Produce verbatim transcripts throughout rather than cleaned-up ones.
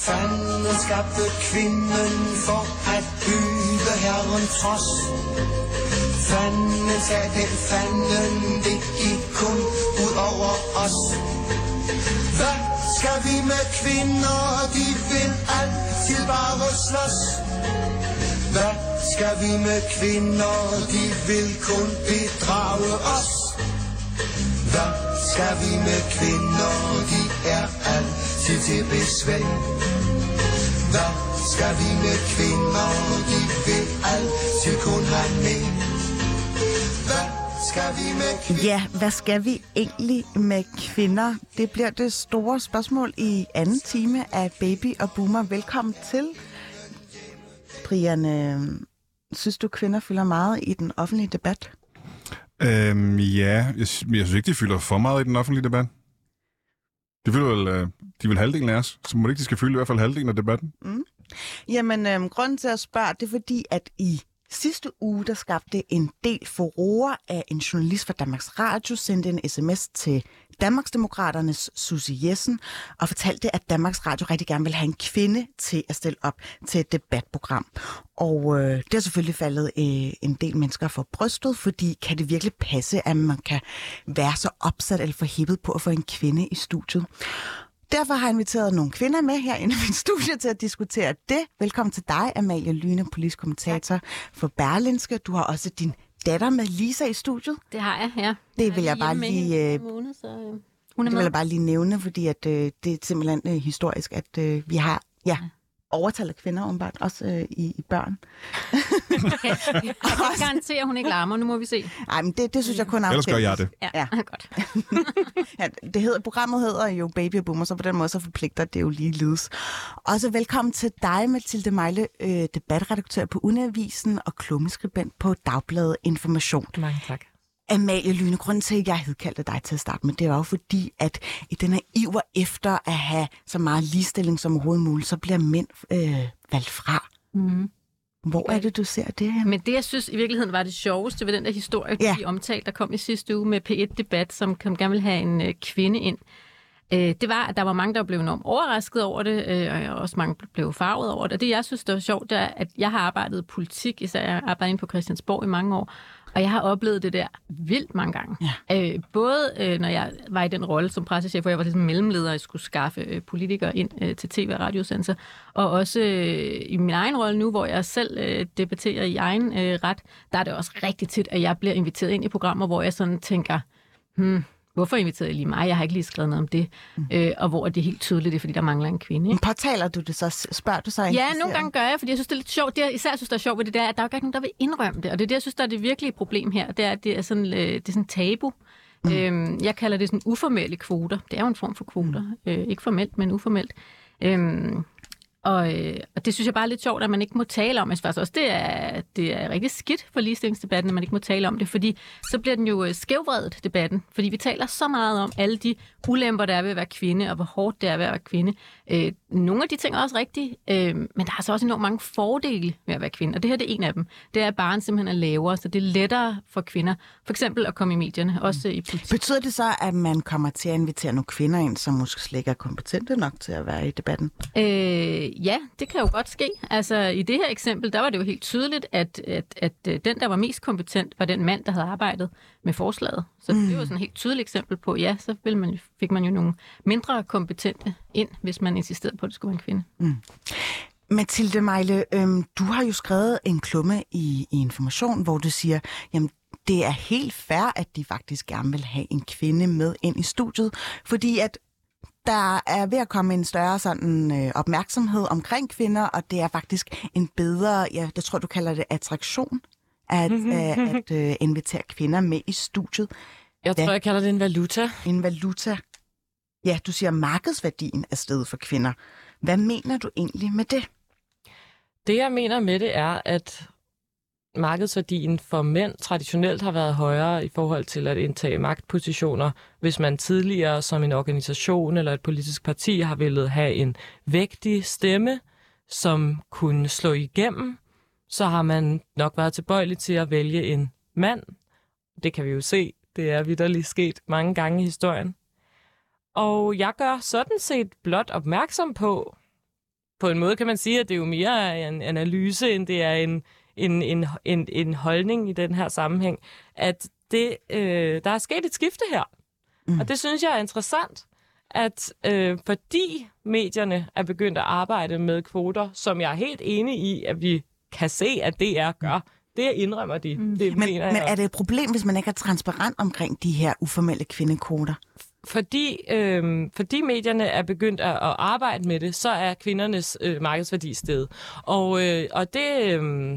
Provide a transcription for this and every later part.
Fanden skabte kvinden for at yde herren trods. Fanden sagde den fanden, det gik kun ud over os. Hvad skal vi med kvinder, de vil altid bare slås. Hvad skal vi med kvinder, de vil kun bedrage os. Hvad skal vi med kvinder, de er altid til besvær. Hvad skal vi med kvinder, de vil altid kun have med. Hvad skal vi med kvinder? Ja, hvad skal vi egentlig med kvinder? Det bliver det store spørgsmål i anden time af Baby og Boomer. Velkommen til. Brian, øh, synes du, kvinder fylder meget i den offentlige debat? Øhm, ja, jeg, jeg synes ikke, de fylder for meget i den offentlige debat. De fylder vel, øh, de vil halvdelen af os, så må det ikke, de skal fylde i hvert fald halvdelen af debatten. Mm. Jamen, øh, grunden til at spørge, det er fordi, at i sidste uge, der skabte en del furore af en journalist fra Danmarks Radio, sendte en sms til Danmarksdemokraternes Susie Jessen og fortalte, at Danmarks Radio rigtig gerne vil have en kvinde til at stille op til et debatprogram. Og øh, det har selvfølgelig faldet øh, en del mennesker for brystet, fordi kan det virkelig passe, at man kan være så opsat eller forhippet på at få en kvinde i studiet? Derfor har jeg inviteret nogle kvinder med her inde i min studie til at diskutere det. Velkommen til dig, Amalie Lyne, politisk kommentator for Berlingske. Du har også din datter med, Lisa, i studiet. Det har jeg, ja. Det vil jeg bare lige, øh, måned, så, øh, hun er det vil jeg bare lige nævne, fordi at, øh, det er simpelthen øh, historisk, at øh, vi har ja, overtal af kvinder, åbenbart, også øh, i, i børn. Okay. Jeg kan garantere, at hun ikke larmer. Nu må vi se. Nej, men det, det synes jeg kun er ellers gør jeg det. Ja, ja. Godt. Ja, det hedder, programmet hedder jo Baby og Boomer, så på den måde så forpligter det jo lige lides. Og så velkommen til dig, Mathilde Meile, øh, debatredaktør på Uniavisen og klummeskribent på Dagbladet Information. Mange tak. Amalie Lyne, grunden til, at jeg hedkaldte dig til at starte med, det er jo fordi, at i den her iver efter at have så meget ligestilling som overhovedet muligt, så bliver mænd øh, valgt fra. Mm. Hvor er det, du ser det her? Men det, jeg synes i virkeligheden var det sjoveste ved den der historie, ja. de omtalte, der kom i sidste uge med P et-debat, som gerne ville have en øh, kvinde ind. Øh, det var, at der var mange, der blev enormt overrasket over det, øh, og også mange blev farvet over det. Og det, jeg synes, der var sjovt, det er, at jeg har arbejdet i politik, især jeg har arbejdet inde på Christiansborg i mange år, og jeg har oplevet det der vildt mange gange. Ja. Øh, både øh, når jeg var i den rolle som pressechef, hvor jeg var ligesom mellemleder og skulle skaffe øh, politikere ind øh, til tv- og radiosendelser, og også øh, i min egen rolle nu, hvor jeg selv øh, debatterer i egen øh, ret, der er det også rigtig tit, at jeg bliver inviteret ind i programmer, hvor jeg sådan tænker, hmm, hvorfor inviterede jeg lige mig? Jeg har ikke lige skrevet noget om det. Mm. Øh, og hvor det er helt tydeligt, det er, fordi der mangler en kvinde. Ikke? Påtaler du det så? Spørger du så? Ja, nogle gange gør jeg, fordi jeg synes, det er lidt sjovt. Det, jeg især synes, der er sjovt ved det, der, at der er ikke nogen, der vil indrømme det. Og det er det, jeg synes, der er det virkelige problem her. Det er, at det er sådan, øh, det er sådan tabu. Mm. Øhm, jeg kalder det sådan uformelle kvoter. Det er jo en form for kvoter. Mm. Øh, ikke formelt, men uformelt. Øhm, Og, øh, og det synes jeg bare er lidt sjovt, at man ikke må tale om. Jeg synes også, det er, det er rigtig skidt for ligestillingsdebatten, at man ikke må tale om det, fordi så bliver den jo skævvredet, debatten. Fordi vi taler så meget om alle de ulemper, der er ved at være kvinde, og hvor hårdt det er ved at være kvinde. Øh, nogle af de ting er også rigtige, øh, men der er så også enormt mange fordele ved at være kvinde, og det her det er en af dem. Det er, at barn simpelthen er lavere, så det er lettere for kvinder, for eksempel at komme i medierne, også i politik. Betyder det så, at man kommer til at invitere nogle kvinder ind, som måske slet ikke er kompetente nok til at være i debatten? Øh, Ja, det kan jo godt ske. Altså, i det her eksempel, der var det jo helt tydeligt, at, at, at den, der var mest kompetent, var den mand, der havde arbejdet med forslaget. Så mm. det var sådan et helt tydeligt eksempel på, ja, så ville man, fik man jo nogle mindre kompetente ind, hvis man insisterede på, at det skulle være en kvinde. Mm. Mathilde Meile, øhm, du har jo skrevet en klumme i, i Information, hvor du siger, jamen, det er helt fair, at de faktisk gerne vil have en kvinde med ind i studiet, fordi at der er ved at komme en større sådan, øh, opmærksomhed omkring kvinder, og det er faktisk en bedre, ja, det tror du kalder det attraktion, at, øh, at øh, invitere kvinder med i studiet. Jeg tror, Hvad? jeg kalder det en valuta. En valuta. Ja, du siger, markedsværdien er steget for kvinder. Hvad mener du egentlig med det? Det, jeg mener med det, er, at markedsværdien for mænd traditionelt har været højere i forhold til at indtage magtpositioner. Hvis man tidligere som en organisation eller et politisk parti har villet have en vægtig stemme, som kunne slå igennem, så har man nok været tilbøjelig til at vælge en mand. Det kan vi jo se. Det er vitterligt sket mange gange i historien. Og jeg gør sådan set blot opmærksom på, på en måde kan man sige, at det er jo mere en analyse, end det er en, en, en, en, en holdning i den her sammenhæng, at det, øh, der er sket et skifte her. Mm. Og det synes jeg er interessant, at øh, fordi medierne er begyndt at arbejde med kvoter, som jeg er helt enig i, at vi kan se, at D R gør, det indrømmer de. Mm. Det men, men er det et problem, hvis man ikke er transparent omkring de her uformelle kvindekvoter? Fordi, øh, fordi medierne er begyndt at, at arbejde med det, så er kvindernes øh, markedsværdi steget. Og, øh, og det, øh,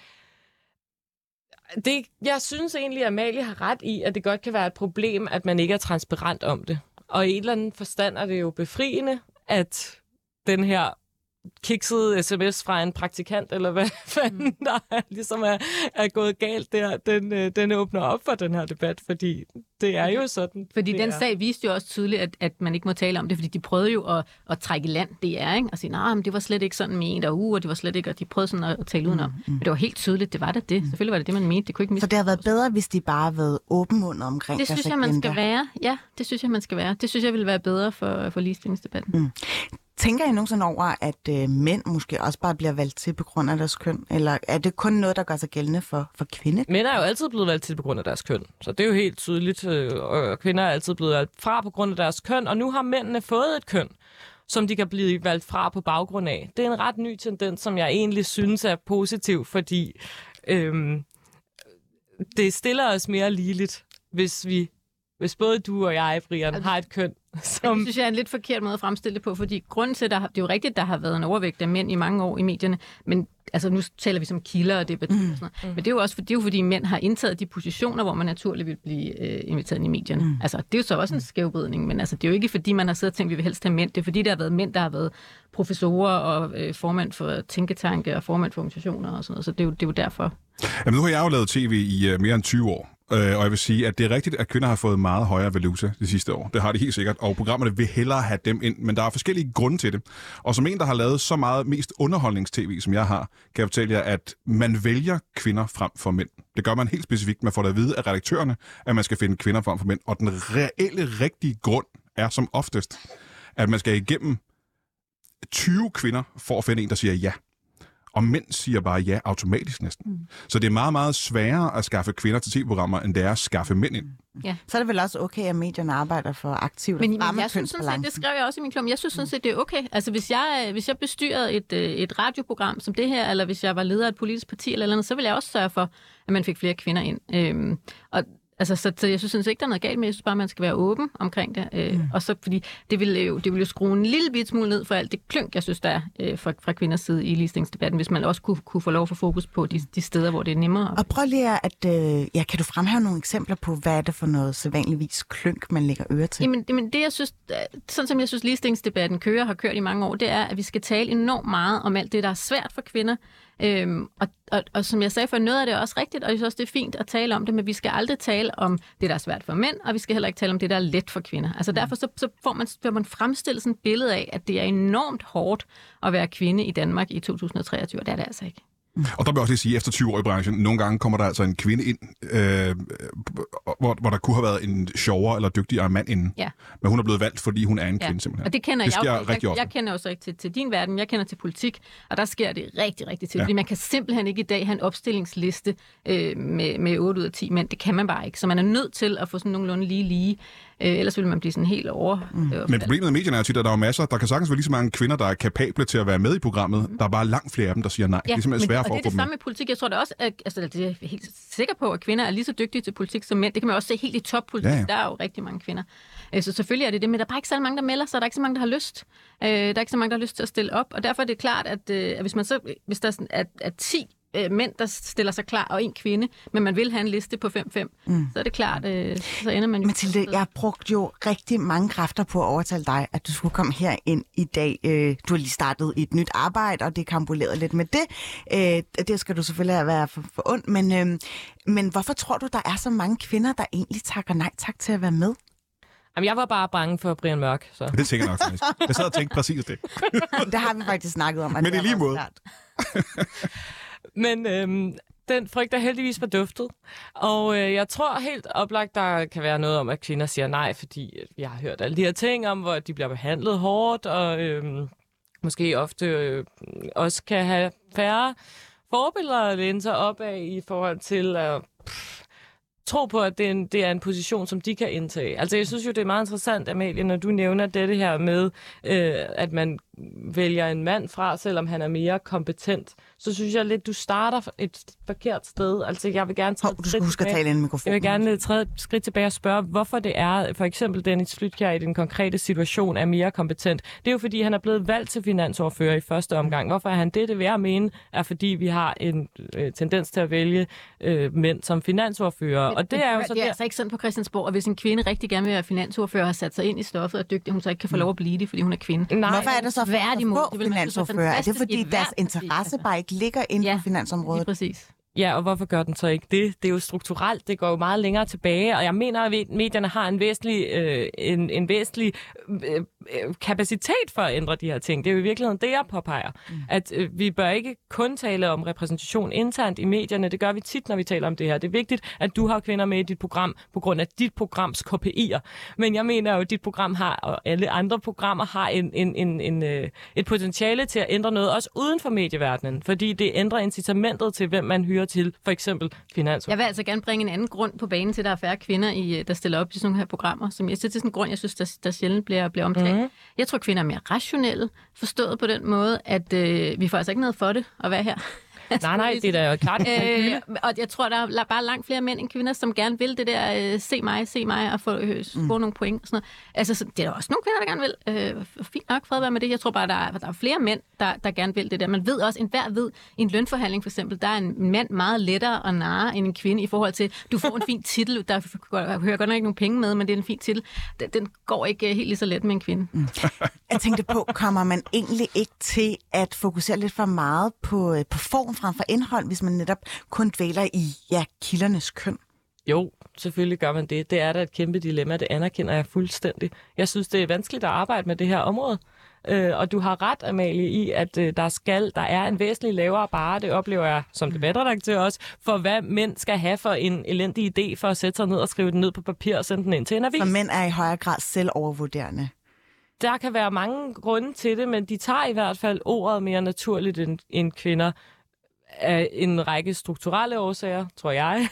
det... Jeg synes egentlig, at Amalie har ret i, at det godt kan være et problem, at man ikke er transparent om det. Og i en eller anden forstand er det jo befriende, at den her kiksede sms fra en praktikant, eller hvad fanden der er, ligesom er, er gået galt der, den, den åbner op for den her debat, fordi det er jo sådan. Fordi den er. sag viste jo også tydeligt, at, at man ikke må tale om det, fordi de prøvede jo at, at trække i land, det er, ikke? Og sige, nej, men det var slet ikke sådan ment, og uh, og det var slet ikke, og de prøvede sådan at tale udenom. Mm, mm. Men det var helt tydeligt, det var da det. Selvfølgelig var det det, man mente. Det kunne ikke Så det har været bedre, hvis de bare har været åbenmundet omkring det synes jeg, man skal være. Ja, det synes jeg, man skal være. Det synes jeg ville være bedre for, for ligestillingsdebatten. Mm. Tænker I nogensinde over, at øh, mænd måske også bare bliver valgt til på grund af deres køn? Eller er det kun noget, der gør sig gældende for, for kvinder? Mænd er jo altid blevet valgt til på grund af deres køn. Så det er jo helt tydeligt. Og kvinder er altid blevet valgt fra på grund af deres køn. Og nu har mændene fået et køn, som de kan blive valgt fra på baggrund af. Det er en ret ny tendens, som jeg egentlig synes er positiv, fordi øhm, det stiller os mere ligeligt, hvis vi... Hvis både du og jeg, Brian, har et køn, som... Det synes jeg er en lidt forkert måde at fremstille det på, fordi grunden til, at der, det er jo rigtigt, at der har været en overvægt af mænd i mange år i medierne, men altså nu taler vi som kilder og debatter mm. og sådan noget. Mm. Men det er jo også det er jo, fordi mænd har indtaget de positioner, hvor man naturligt vil blive øh, inviteret ind i medierne. Mm. Altså det er jo så også en skævvridning, men altså det er jo ikke fordi, man har siddet og tænkt, at vi vil helst have mænd. Det er fordi, der har været mænd, der har været professorer og øh, formand for tænketanke og formand for organisationer og sådan noget. Så det er jo, det er jo derfor. Jamen nu har jeg jo lavet tv i uh, mere end tyve år. Og jeg vil sige, at det er rigtigt, at kvinder har fået meget højere valuta de sidste år. Det har de helt sikkert, og programmerne vil hellere have dem ind, men der er forskellige grunde til det. Og som en, der har lavet så meget mest underholdningstv, som jeg har, kan jeg fortælle jer, at man vælger kvinder frem for mænd. Det gør man helt specifikt. Man får da at vide af redaktørerne, at man skal finde kvinder frem for mænd. Og den reelle, rigtige grund er som oftest, at man skal igennem tyve kvinder for at finde en, der siger ja. Og mænd siger bare ja automatisk næsten. Mm. Så det er meget, meget sværere at skaffe kvinder til tv-programmer, end det er at skaffe mænd ind. Ja. Så er det vel også okay, at medierne arbejder for aktivt men, men jeg synes sådan set, det skrev jeg også i min klum, jeg synes sådan set, det er okay. Altså hvis jeg, hvis jeg bestyrede et, et radioprogram som det her, eller hvis jeg var leder af et politisk parti eller andet, så ville jeg også sørge for, at man fik flere kvinder ind. Øhm, og Altså, så, så jeg synes ikke, der er noget galt med. Jeg synes bare, man skal være åben omkring det. Øh, mm. Og så, fordi det vil, jo, det vil jo skrue en lille bit smule ned for alt det klynk, jeg synes, der er øh, fra, fra kvinders side i ligestillingsdebatten, hvis man også kunne, kunne få lov at få fokus på de, de steder, hvor det er nemmere. Og prøv lige at, øh, ja, kan du fremhæve nogle eksempler på, hvad er det for noget sædvanligvis klynk, man lægger øre til? Jamen, jamen det, jeg synes, sådan som jeg synes, ligestillingsdebatten kører, har kørt i mange år, det er, at vi skal tale enormt meget om alt det, der er svært for kvinder. Øhm, og, og, og som jeg sagde før, noget af det er også rigtigt, og jeg synes også, det er fint at tale om det, men vi skal aldrig tale om det, der er svært for mænd, og vi skal heller ikke tale om det, der er let for kvinder. Altså mm. derfor så, så får man, får man fremstillet sådan et billede af, at det er enormt hårdt at være kvinde i Danmark i to tusind og treogtyve, og det er det altså ikke. Mm. Og der vil jeg også lige sige, at efter tyve år i branchen, nogle gange kommer der altså en kvinde ind, øh, hvor, hvor der kunne have været en sjovere eller dygtigere mand inden. Ja. Men hun er blevet valgt, fordi hun er en ja. kvinde simpelthen. Og det kender det jeg jo. Jeg, jeg, jeg kender jo så ikke til, til din verden, jeg kender til politik, og der sker det rigtig, rigtig til. Ja. Fordi man kan simpelthen ikke i dag have en opstillingsliste øh, med, med otte ud af ti mænd. Det kan man bare ikke. Så man er nødt til at få sådan nogenlunde lige lige. Øh, ellers vil man blive sådan helt over. Mm. Øh, Men problemet med medierne er tit, at der er masser. Der kan sagtens være lige så mange kvinder, der er kapable til at være med i programmet. Mm. Der er bare langt flere af dem, der siger nej. Ja, det er simpelthen svært for at få dem. Og det er det samme med politik. Jeg tror da også, at, altså, det er jeg helt sikker på, at kvinder er lige så dygtige til politik som mænd. Det kan man også se helt i toppolitik. Ja, ja. Der er jo rigtig mange kvinder. Øh, så selvfølgelig er det det, men der er bare ikke så mange, der melder sig. Der er ikke så mange, der har lyst. Øh, der er ikke så mange, der har lyst til at stille op. Og derfor er det klart, at, øh, at hvis man så, hvis der er, er, er ti mænd, der stiller sig klar, og en kvinde, men man vil have en liste på fem fem, mm. så er det klart, øh, så ender man jo... Mathilde, jeg har brugt jo rigtig mange kræfter på at overtale dig, at du skulle komme her ind i dag. Øh, du har lige startet et nyt arbejde, og det kambulerede lidt med det. Øh, det skal du selvfølgelig være for, for ondt, men, øh, men hvorfor tror du, der er så mange kvinder, der egentlig takker nej tak til at være med? Jamen, jeg var bare bange for Brian Mørk. Så. Det tænker jeg nok faktisk. Jeg sad og tænkte præcis det. Det har vi faktisk snakket om. At men i lige måde. Men øhm, den frygt er heldigvis forduftet. Og øh, jeg tror helt oplagt, der kan være noget om, at kvinder siger nej, fordi jeg har hørt alle de her ting om, hvor de bliver behandlet hårdt, og, øhm, måske ofte øh, også kan have færre forbilleder at læne sig op af i forhold til at pff, tro på, at det er, en, det er en position, som de kan indtage. Altså, jeg synes jo, det er meget interessant, Amalie, når du nævner dette her med, øh, at man vælger en mand fra, selvom han er mere kompetent. Så synes jeg lidt, du starter et forkert sted. Altså, jeg vil gerne træde oh, du skal huske at tale ind i mikrofonen. Jeg vil gerne træde et skridt tilbage og spørge, hvorfor det er, for eksempel Dennis Flydtkjær i den konkrete situation er mere kompetent. Det er jo, fordi han er blevet valgt til finansordfører i første omgang. Hvorfor er han det? Det vil jeg mene, er fordi vi har en øh, tendens til at vælge øh, mænd som finansordfører. Men, og det er jo det så er der... altså ikke sådan på Christiansborg, og hvis en kvinde rigtig gerne vil være finansordfører og har sat sig ind i stoffet og er dygtig, hun så ikke kan få lov at blive det, fordi hun er kvinde. Nej, hvorfor er det så Tværtimod, for få finansordfører? Er det fordi deres interesse bare ikke ligger inden ja, for finansområdet? lige præcis. Ja, og hvorfor gør den så ikke det? Det er jo strukturelt, det går jo meget længere tilbage, og jeg mener, at medierne har en væsentlig, øh, en, en væsentlig øh, kapacitet for at ændre de her ting. Det er jo i virkeligheden det, jeg påpeger. Mm. At øh, vi bør ikke kun tale om repræsentation internt i medierne, det gør vi tit, når vi taler om det her. Det er vigtigt, at du har kvinder med i dit program, på grund af dit programs K P I'er. Men jeg mener jo, at dit program har, og alle andre programmer har en, en, en, en, øh, et potentiale til at ændre noget, også uden for medieverdenen, fordi det ændrer incitamentet til, hvem man hyrer til, for eksempel finansordfører. Jeg vil altså gerne bringe en anden grund på banen til, at der er færre kvinder, i, der stiller op i sådan nogle her programmer, som jeg synes, det er sådan en grund, jeg synes, der, der sjældent bliver, bliver omtalt. Mm. Jeg tror, kvinder er mere rationelle, forstået på den måde, at øh, vi får altså ikke noget for det at være her. Nej, nej, det er da jo klart. øh, og jeg tror, der er bare langt flere mænd end kvinder, som gerne vil det der, øh, se mig, se mig, og få, øh, få mm. nogle point og sådan noget. Altså, så, det er der også nogle kvinder, der gerne vil. Øh, fint nok, fred være med det. Jeg tror bare, der er, der er flere mænd, der, der gerne vil det der. Man ved også, enhver ved, i en lønforhandling for eksempel, der er en mand meget lettere at narre end en kvinde i forhold til, du får en fin titel, der hører godt nok ikke nogen penge med, men det er en fin titel. Den, den går ikke helt lige så let med en kvinde. Mm. Jeg tænkte på, kommer man egentlig ikke til at fokusere lidt for meget på, på form frem for indhold, hvis man netop kun dvæler i ja, kildernes køn? Jo, selvfølgelig gør man det. Det er da et kæmpe dilemma, det anerkender jeg fuldstændig. Jeg synes, det er vanskeligt at arbejde med det her område. Øh, og du har ret, Amalie, i, at øh, der skal, der er en væsentlig lavere barre, det oplever jeg som debatredaktør også, for hvad mænd skal have for en elendig idé for at sætte sig ned og skrive den ned på papir og sende den ind til en avis. For mænd er i højere grad selvovervurderende. Der kan være mange grunde til det, men de tager i hvert fald ordet mere naturligt end, end kvinder. Af en række strukturelle årsager, tror jeg,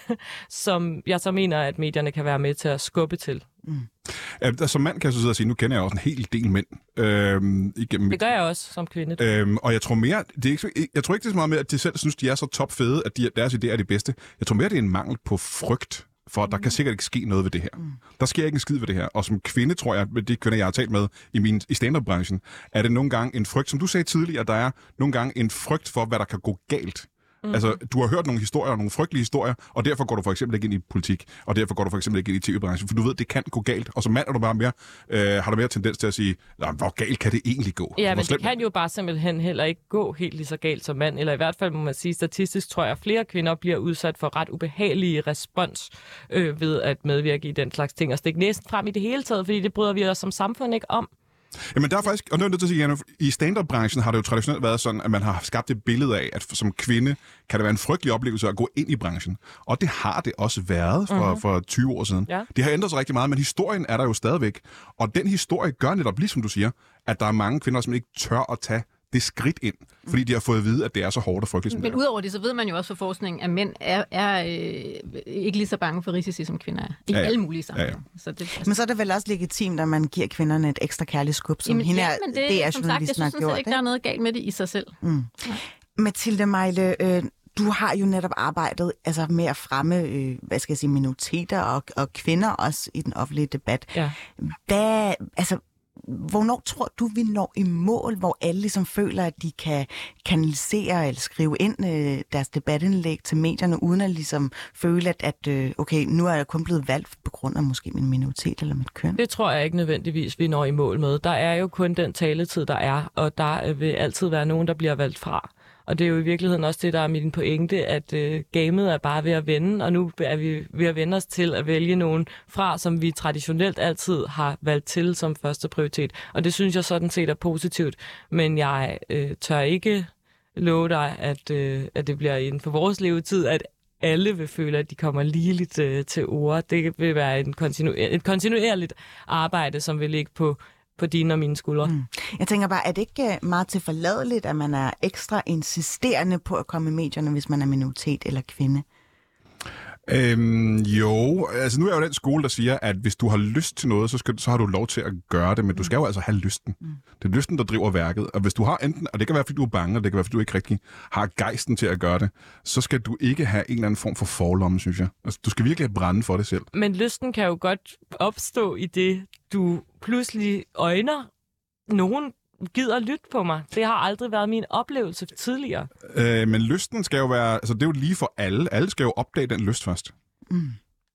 som jeg så mener, at medierne kan være med til at skubbe til. Mm. Ja, som mand kan jeg så sidde og sige, nu kender jeg også en hel del mænd. Øhm, igennem det gør jeg også som kvinde. Øhm, og jeg tror mere, det er ikke, jeg tror ikke det er så meget med, at de selv synes, de er så topfede, at de, deres idéer er de bedste. Jeg tror mere, det er en mangel på frygt, for der kan sikkert ikke ske noget ved det her. Mm. Der sker ikke en skid ved det her. Og som kvinde, tror jeg, med de kvinder, jeg har talt med i, min, i stand-up-branchen, er det nogle gange en frygt, som du sagde tidligere, der er nogle gange en frygt for, hvad der kan gå galt. Mm. Altså, du har hørt nogle historier, nogle frygtelige historier, og derfor går du for eksempel ikke ind i politik, og derfor går du for eksempel ikke ind i T V-branchen, for du ved, det kan gå galt. Og som mand er du bare mere, øh, har du mere tendens til at sige, hvor galt kan det egentlig gå? Ja, men det kan jo bare simpelthen heller ikke gå helt lige så galt som mand, eller i hvert fald må man sige, statistisk tror jeg, at flere kvinder bliver udsat for ret ubehagelige respons øh, ved at medvirke i den slags ting, og stikke næsten frem i det hele taget, fordi det bryder vi os som samfund ikke om. Jamen der er faktisk, og nu er jeg nødt til at sige, Janne, i stand-up-branchen har det jo traditionelt været sådan, at man har skabt et billede af, at som kvinde kan det være en frygtelig oplevelse at gå ind i branchen. Og det har det også været for, mm-hmm. for tyve år siden. Ja. Det har ændret sig rigtig meget, men historien er der jo stadigvæk. Og den historie gør netop, ligesom du siger, at der er mange kvinder, som ikke tør at tage det skridt ind, fordi de har fået at vide, at det er så hårdt og frygteligt. Men udover det, så ved man jo også fra forskningen, at mænd er, er øh, ikke lige så bange for risici, som kvinder er. I ja, ja. alle mulige sammenhænge. Ja, ja. Så det, altså... Men så er det vel også legitimt, at man giver kvinderne et ekstra kærligt skub, som Jamen, hende ja, er, men det, det er som sagt, jeg synes gjort, ikke, der er noget galt med det i sig selv. Mm. Ja. Mathilde Meile, øh, du har jo netop arbejdet altså, med at fremme øh, hvad skal jeg sige, minoriteter og, og kvinder også i den offentlige debat. Ja. Hvad, altså, hvornår tror du, vi når i mål, hvor alle ligesom føler, at de kan kanalisere eller skrive ind øh, deres debatindlæg til medierne, uden at ligesom føle, at, at øh, okay, nu er jeg kun blevet valgt på grund af måske min minoritet eller mit køn? Det tror jeg ikke nødvendigvis, vi når i mål med. Der er jo kun den taletid, der er, og der vil altid være nogen, der bliver valgt fra. Og det er jo i virkeligheden også det, der er min pointe, at øh, gamet er bare ved at vende, og nu er vi ved at vende os til at vælge nogen fra, som vi traditionelt altid har valgt til som første prioritet. Og det synes jeg sådan set er positivt, men jeg øh, tør ikke love dig, at, øh, at det bliver inden for vores levetid, at alle vil føle, at de kommer ligeligt øh, til ord. Det vil være en kontinu- et kontinuerligt arbejde, som vil ligge på på dine og mine skuldre. Mm. Jeg tænker bare, er det ikke meget tilforladeligt, at man er ekstra insisterende på at komme i medierne, hvis man er minoritet eller kvinde? Øhm, jo, altså nu er jeg jo den skole, der siger, at hvis du har lyst til noget, så, skal, så har du lov til at gøre det, men du skal jo altså have lysten. Mm. Det er lysten, der driver værket. Og hvis du har enten, og det kan være, fordi du er bange, og det kan være, fordi du ikke rigtig har gejsten til at gøre det, så skal du ikke have en eller anden form for forlomme, synes jeg. Altså, du skal virkelig have brænde for det selv. Men lysten kan jo godt opstå i det, du pludselig øjner nogen gider lytte på mig. Det har aldrig været min oplevelse tidligere. Øh, men lysten skal jo være... Altså, det er jo lige for alle. Alle skal jo opdage den lyst først. Mm.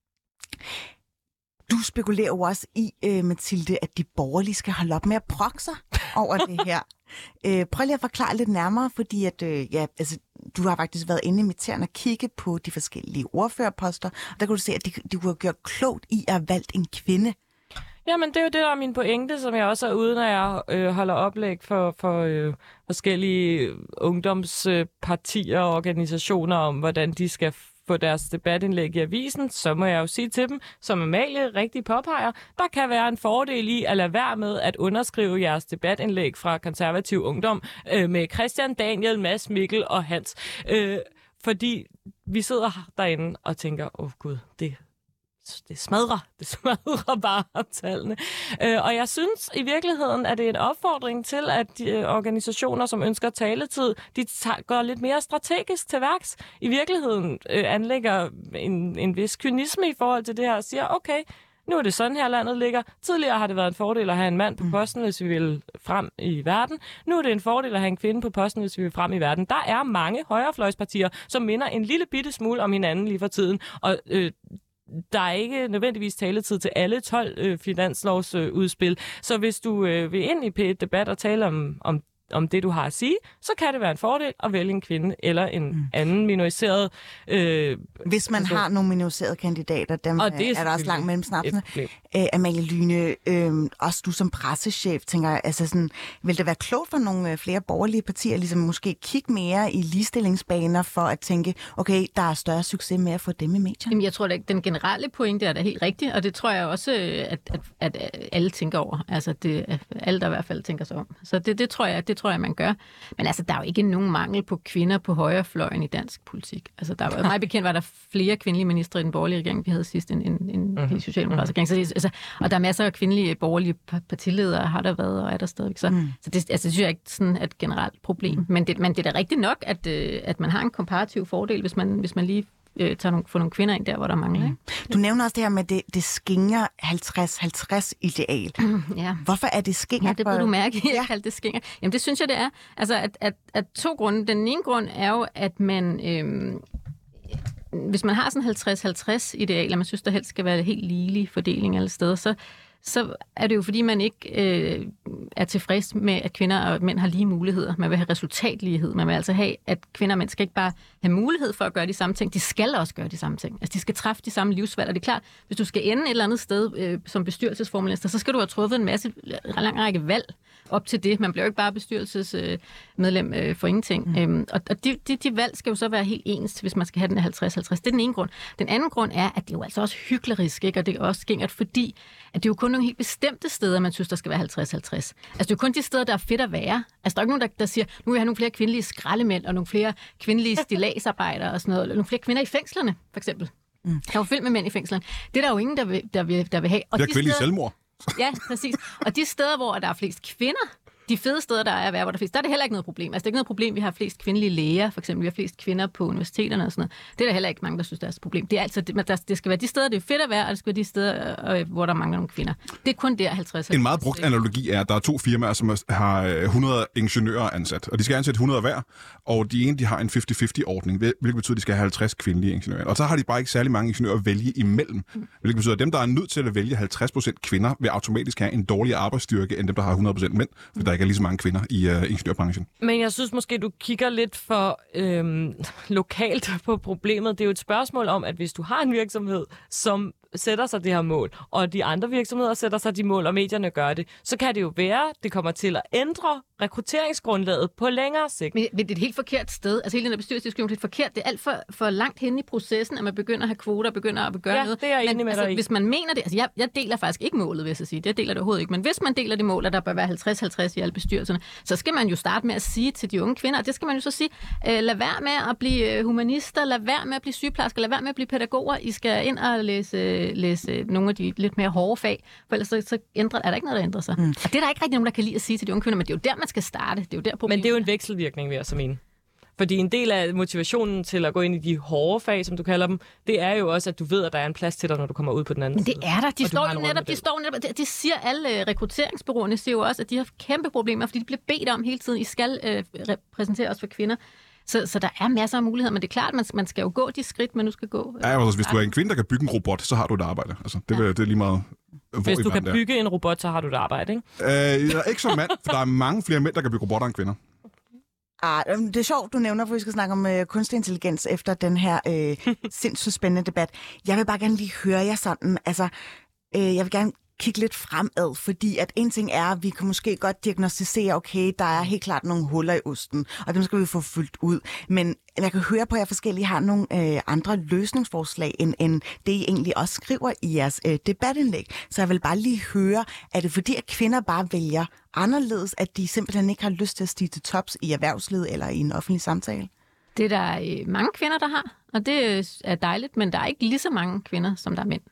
Du spekulerer jo også i, øh, Mathilde, at de borgerlige skal holde op med at brokke sig over det her. Øh, prøv lige at forklare lidt nærmere, fordi at, øh, ja, altså, du har faktisk været inde i inviterende og kigge på de forskellige ordførerposter, og der kunne du se, at de, de kunne have gjort klogt i at have valgt en kvinde. Jamen, det er jo det, der er min pointe, som jeg også er ude, når jeg øh, holder oplæg for, for øh, forskellige ungdomspartier og organisationer om, hvordan de skal få deres debatindlæg i avisen. Så må jeg jo sige til dem, som Amalie rigtig påpeger, der kan være en fordel i at lade være med at underskrive jeres debatindlæg fra Konservativ Ungdom øh, med Christian, Daniel, Mads, Mikkel og Hans. Øh, fordi vi sidder derinde og tænker, åh oh, gud, det Det smadrer, det smadrer bare tallene. Øh, og jeg synes i virkeligheden, at det er en opfordring til, at de øh, organisationer, som ønsker taletid, de tager, går lidt mere strategisk til værks. I virkeligheden øh, anlægger en, en vis kynisme i forhold til det her og siger, okay, nu er det sådan her landet ligger. Tidligere har det været en fordel at have en mand på posten, hvis vi vil frem i verden. Nu er det en fordel at have en kvinde på posten, hvis vi vil frem i verden. Der er mange højrefløjspartier, som minder en lille bitte smule om hinanden lige for tiden. Og øh, der er ikke nødvendigvis taletid til alle tolv øh, finanslovsudspil. Øh, så hvis du øh, vil ind i P et-debat og tale om, om, om det, du har at sige, så kan det være en fordel at vælge en kvinde eller en mm. anden minoriseret... Øh, hvis man person. har nogle minoriserede kandidater, dem og det er, er der også langt mellem snapsene. Æ, Amalie Lyne, øh, også du som pressechef, tænker jeg, altså sådan, vil det være klogt for nogle øh, flere borgerlige partier, ligesom måske kigge mere i ligestillingsbaner for at tænke, okay, der er større succes med at få dem i medierne? Jamen, jeg tror, at den generelle pointe er da helt rigtig, og det tror jeg også, at, at, at alle tænker over. Altså, det, alle der i hvert fald tænker sig om. Så det, det, tror jeg, det tror jeg, man gør. Men altså, der er jo ikke nogen mangel på kvinder på højrefløjen i dansk politik. Altså, der var, meget bekendt var der flere kvindelige ministre i den borgerlige regering, vi havde sidst en, en, en mm-hmm. socialdemokratisk regering. Så det, altså, og der er masser af kvindelige borgerlige partiledere, har der været, og er der stadigvæk. Så, mm. så det, altså, det synes jeg ikke sådan er et generelt problem. Men det, men det er da rigtigt nok, at, at man har en komparativ fordel, hvis man, hvis man lige øh, tager nogle, får nogle kvinder ind der, hvor der mangler. Ikke? Du nævner også det her med det, det skinger halvtreds halvtreds ideal. Mm, ja. Hvorfor er det skinger? Ja, det burde du mærke, jeg kaldte det skinger. Jamen, det synes jeg, det er. Altså, at, at, at to grunde. Den ene grund er jo, at man... Øhm, hvis man har sådan halvtreds halvtreds ideal, og man synes, der helst skal være helt ligelig fordeling alle steder, så, så er det jo, fordi man ikke øh, er tilfreds med, at kvinder og mænd har lige muligheder. Man vil have resultatlighed. Man vil altså have, at kvinder og mænd skal ikke bare have mulighed for at gøre de samme ting, de skal også gøre de samme ting. Altså, de skal træffe de samme livsvalg. Og det er klart, hvis du skal ende et eller andet sted øh, som bestyrelsesformalister, så skal du have truffet en masse lang række valg op til det. Man bliver jo ikke bare bestyrelsesmedlem øh, for ingenting. Mm. Øhm, og og de, de, de valg skal jo så være helt ens, hvis man skal have den halvtreds halvtreds. Det er den ene grund. Den anden grund er, at det er jo altså også hyklerisk, ikke? Og det er også skingert, fordi at det er jo kun nogle helt bestemte steder, man synes, der skal være halvtreds halvtreds. Altså, det er jo kun de steder, der er fedt at være. Altså, der er ikke nogen, der, der siger, nu vil jeg have nogle flere kvindelige skraldemænd, og nogle flere kvindelige stilladsarbejdere og sådan noget. Nogle flere kvinder i fængslerne, for eksempel. Mm. Der er jo fyldt med mænd i fængslerne. Det er der jo ingen, der vil, der vil, der vil have. Og det er kvindelige steder, selvmord. Ja, præcis. Og de steder, hvor der er flest kvinder, de fede steder, der er, hvor der er flest, der er det heller ikke noget problem. Altså, det er ikke noget problem, vi har flest kvindelige læger, for eksempel. Vi har flest kvinder på universiteterne og sådan noget. Det er der heller ikke mange, der synes, der er et problem. Det er altså, det, der, det skal være de steder, det er fedt at være, og det skal være de steder, øh, hvor der mangler nogle kvinder. Det er kun der halvtreds. En meget brugt analogi er, at der er to firmaer, som har hundrede ingeniører ansat, og de skal ansætte hundrede hver, og de ene, de har en halvtreds halvtreds-ordning, hvilket betyder, at de skal have halvtreds kvindelige ingeniører. Og så har de bare ikke særlig mange ingeniører at vælge imellem, hvilket betyder, at dem, der er nødt til at vælge halvtreds procent kvinder, vil automatisk have en dårligere arbejdsstyrke, end dem, der har hundrede procent mænd, fordi der ikke er lige så mange kvinder i uh, ingeniørbranchen. Men jeg synes måske, du kigger lidt for øhm, lokalt på problemet. Det er jo et spørgsmål om, at hvis du har en virksomhed, som sætter sig det her mål, og de andre virksomheder sætter sig de mål, og medierne gør det, så kan det jo være, det kommer til at ændre rekrutteringsgrundlaget på længere sigt. Men, men det er et helt forkert sted. Altså hele den der bestyrelsesdiskussion, det er forkert. Det er alt for, for langt hen i processen, at man begynder at have kvoter og begynder at gøre ja, noget. det er jeg enig men, med altså, dig i. Hvis man mener det, altså jeg, jeg deler faktisk ikke målet, vil jeg sige. Det deler det overhovedet ikke. Men hvis man deler det mål, at der bør være halvtreds halvtreds i alle bestyrelserne, så skal man jo starte med at sige til de unge kvinder, og det skal man jo så sige, øh, lad være med at blive humanister, lad være med at blive sygeplejersker, lad være med at blive pædagoger. I skal ind og læse, læse nogle af de lidt mere hårde fag, for ellers så, så ændrer, er der ikke noget, der ændrer sig. Mm. Og det er der ikke rigtig nogen, der kan lide at sige til de unge kvinder, men det er jo der, man skal starte. Det er jo der problemet. Men det er jo en vekselvirkning, vil jeg så mene. Fordi en del af motivationen til at gå ind i de hårde fag, som du kalder dem, det er jo også, at du ved, at der er en plads til dig, når du kommer ud på den anden side. Men det er der. De står jo netop, de står netop, de, de siger alle rekrutteringsbureauerne siger jo også, at de har kæmpe problemer, fordi de bliver bedt om hele tiden, I skal øh, repræsentere os for kvinder. Så, så der er masser af muligheder, men det er klart, at man, man skal jo gå de skridt, man nu skal gå. Øh, ja, altså, hvis du er en kvinde, der kan bygge en robot, så har du et arbejde. Altså, det, ja. det er lige meget... Hvis du kan bygge der. en robot, så har du et arbejde, ikke? Øh, jeg er ikke som mand, for der er mange flere mænd, der kan bygge robotter end kvinder. Ah, det er sjovt, du nævner, for vi skal snakke om øh, kunstig intelligens efter den her øh, sindssygt spændende debat. Jeg vil bare gerne lige høre jer sådan, altså, øh, jeg vil gerne kigge lidt fremad, fordi at en ting er, at vi kan måske godt diagnostisere, okay, der er helt klart nogle huller i osten, og dem skal vi få fyldt ud. Men jeg kan høre på, at jer forskellige har nogle øh, andre løsningsforslag, end, end det I egentlig også skriver i jeres øh, debatindlæg. Så jeg vil bare lige høre, er det fordi, at kvinder bare vælger anderledes, at de simpelthen ikke har lyst til at stige til tops i erhvervslivet eller i en offentlig samtale? Det er der øh, mange kvinder, der har, og det er dejligt, men der er ikke lige så mange kvinder, som der er mænd.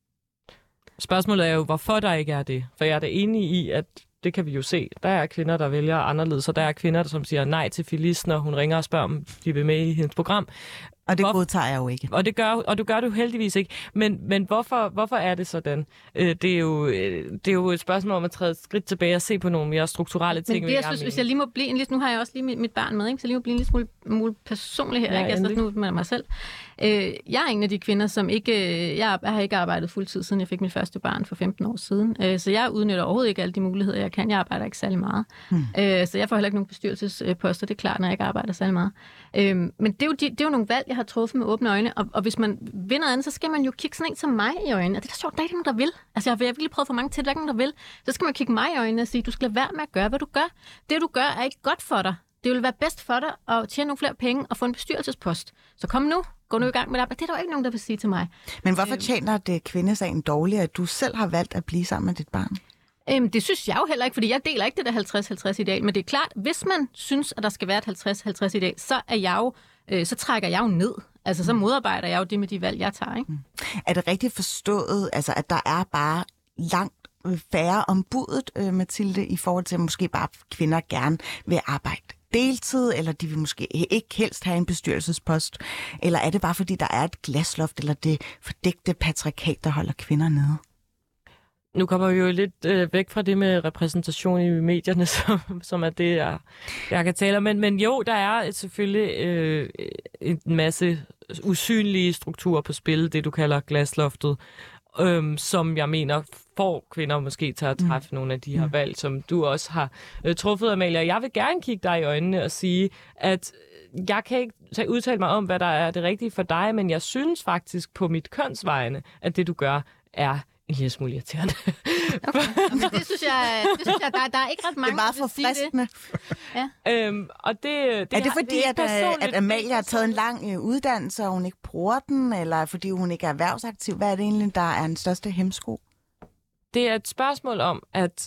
Spørgsmålet er jo, hvorfor der ikke er det. For jeg er da enig i, at det kan vi jo se. Der er kvinder, der vælger anderledes, og der er kvinder, der som siger nej til Phyllis, når hun ringer og spørger, om de vil med i hendes program. Og det Hvor... godtager jeg jo ikke. Og det gør, og du gør det jo heldigvis ikke. Men, men hvorfor, hvorfor er det sådan? Øh, det, er jo, øh, det er jo et spørgsmål om at træde et skridt tilbage og se på nogle mere strukturelle ting. Men det, jeg synes, hvis jeg lige må blive en lille... Nu har jeg også lige mit, mit barn med, ikke? Så jeg lige må blive en lille smule, smule personlig her. Ja, ikke? Jeg nu med mig selv. Øh, jeg er en af de kvinder, som ikke... Jeg, jeg har ikke arbejdet fuldtid, siden jeg fik mit første barn for femten år siden. Øh, så jeg udnytter overhovedet ikke alle de muligheder, jeg kan. Jeg arbejder ikke særlig meget. Hmm. Øh, så jeg får heller ikke nogen bestyrelsesposter. Det er klart, når jeg ikke arbejder særlig meget. Øh, men det er, jo de, det er jo nogle valg, jeg har truffet med åbne øjne, og, og hvis man vil noget andet, så skal man jo kigge sådan en som mig i øjnene. Og det er da sjovt, der er ikke nogen, der vil. Altså, jeg har virkelig prøvet for mange til, der er ikke nogen, der vil. Så skal man kigge mig i øjnene og sige, du skal lade være med at gøre, hvad du gør. Det, du gør, er ikke godt for dig. Det vil være bedst for dig at tjene nogle flere penge og få en bestyrelsespost. Så kom nu, gå nu i gang med det. Det er der jo ikke nogen, der vil sige til mig. Men hvorfor tjener det kvindesagen dårligt, at du selv har valgt at blive sammen med dit barn? Øhm, det synes jeg jo heller ikke, fordi jeg deler ikke det der halvtreds halvtreds ideal. Men det er klart, hvis man synes, at der skal være et halvtreds halvtreds ideal, så er jeg jo, øh, så trækker jeg jo ned. Altså, så modarbejder jeg jo det med de valg, jeg tager, ikke? Er det rigtigt forstået, altså, at der er bare langt færre om budet, øh, Mathilde, i forhold til, at måske bare kvinder gerne vil arbejde deltid, eller de vil måske ikke helst have en bestyrelsespost? Eller er det bare, fordi der er et glasloft, eller det fordækte patriarkat, der holder kvinder nede? Nu kommer vi jo lidt øh, væk fra det med repræsentation i medierne, som, som er det, jeg, jeg kan tale om. Men, men jo, der er selvfølgelig øh, en masse usynlige strukturer på spil, det du kalder glasloftet, øh, som jeg mener får kvinder måske til at træffe mm. nogle af de her mm. valg, som du også har øh, truffet, Amalie. Jeg vil gerne kigge dig i øjnene og sige, at jeg kan ikke tage, udtale mig om, hvad der er det rigtige for dig, men jeg synes faktisk på mit kønsvejene, at det du gør er en lille smule irriterende. Okay. Men det synes jeg, det synes jeg der, der er ikke ret mange, det er bare forfriskende. Ja. Øhm, og det, det er det fordi, det er at, at Amalie har taget en lang uh, uddannelse, og hun ikke bruger den, eller fordi hun ikke er erhvervsaktiv? Hvad er det egentlig, der er den største hemsko? Det er et spørgsmål om, at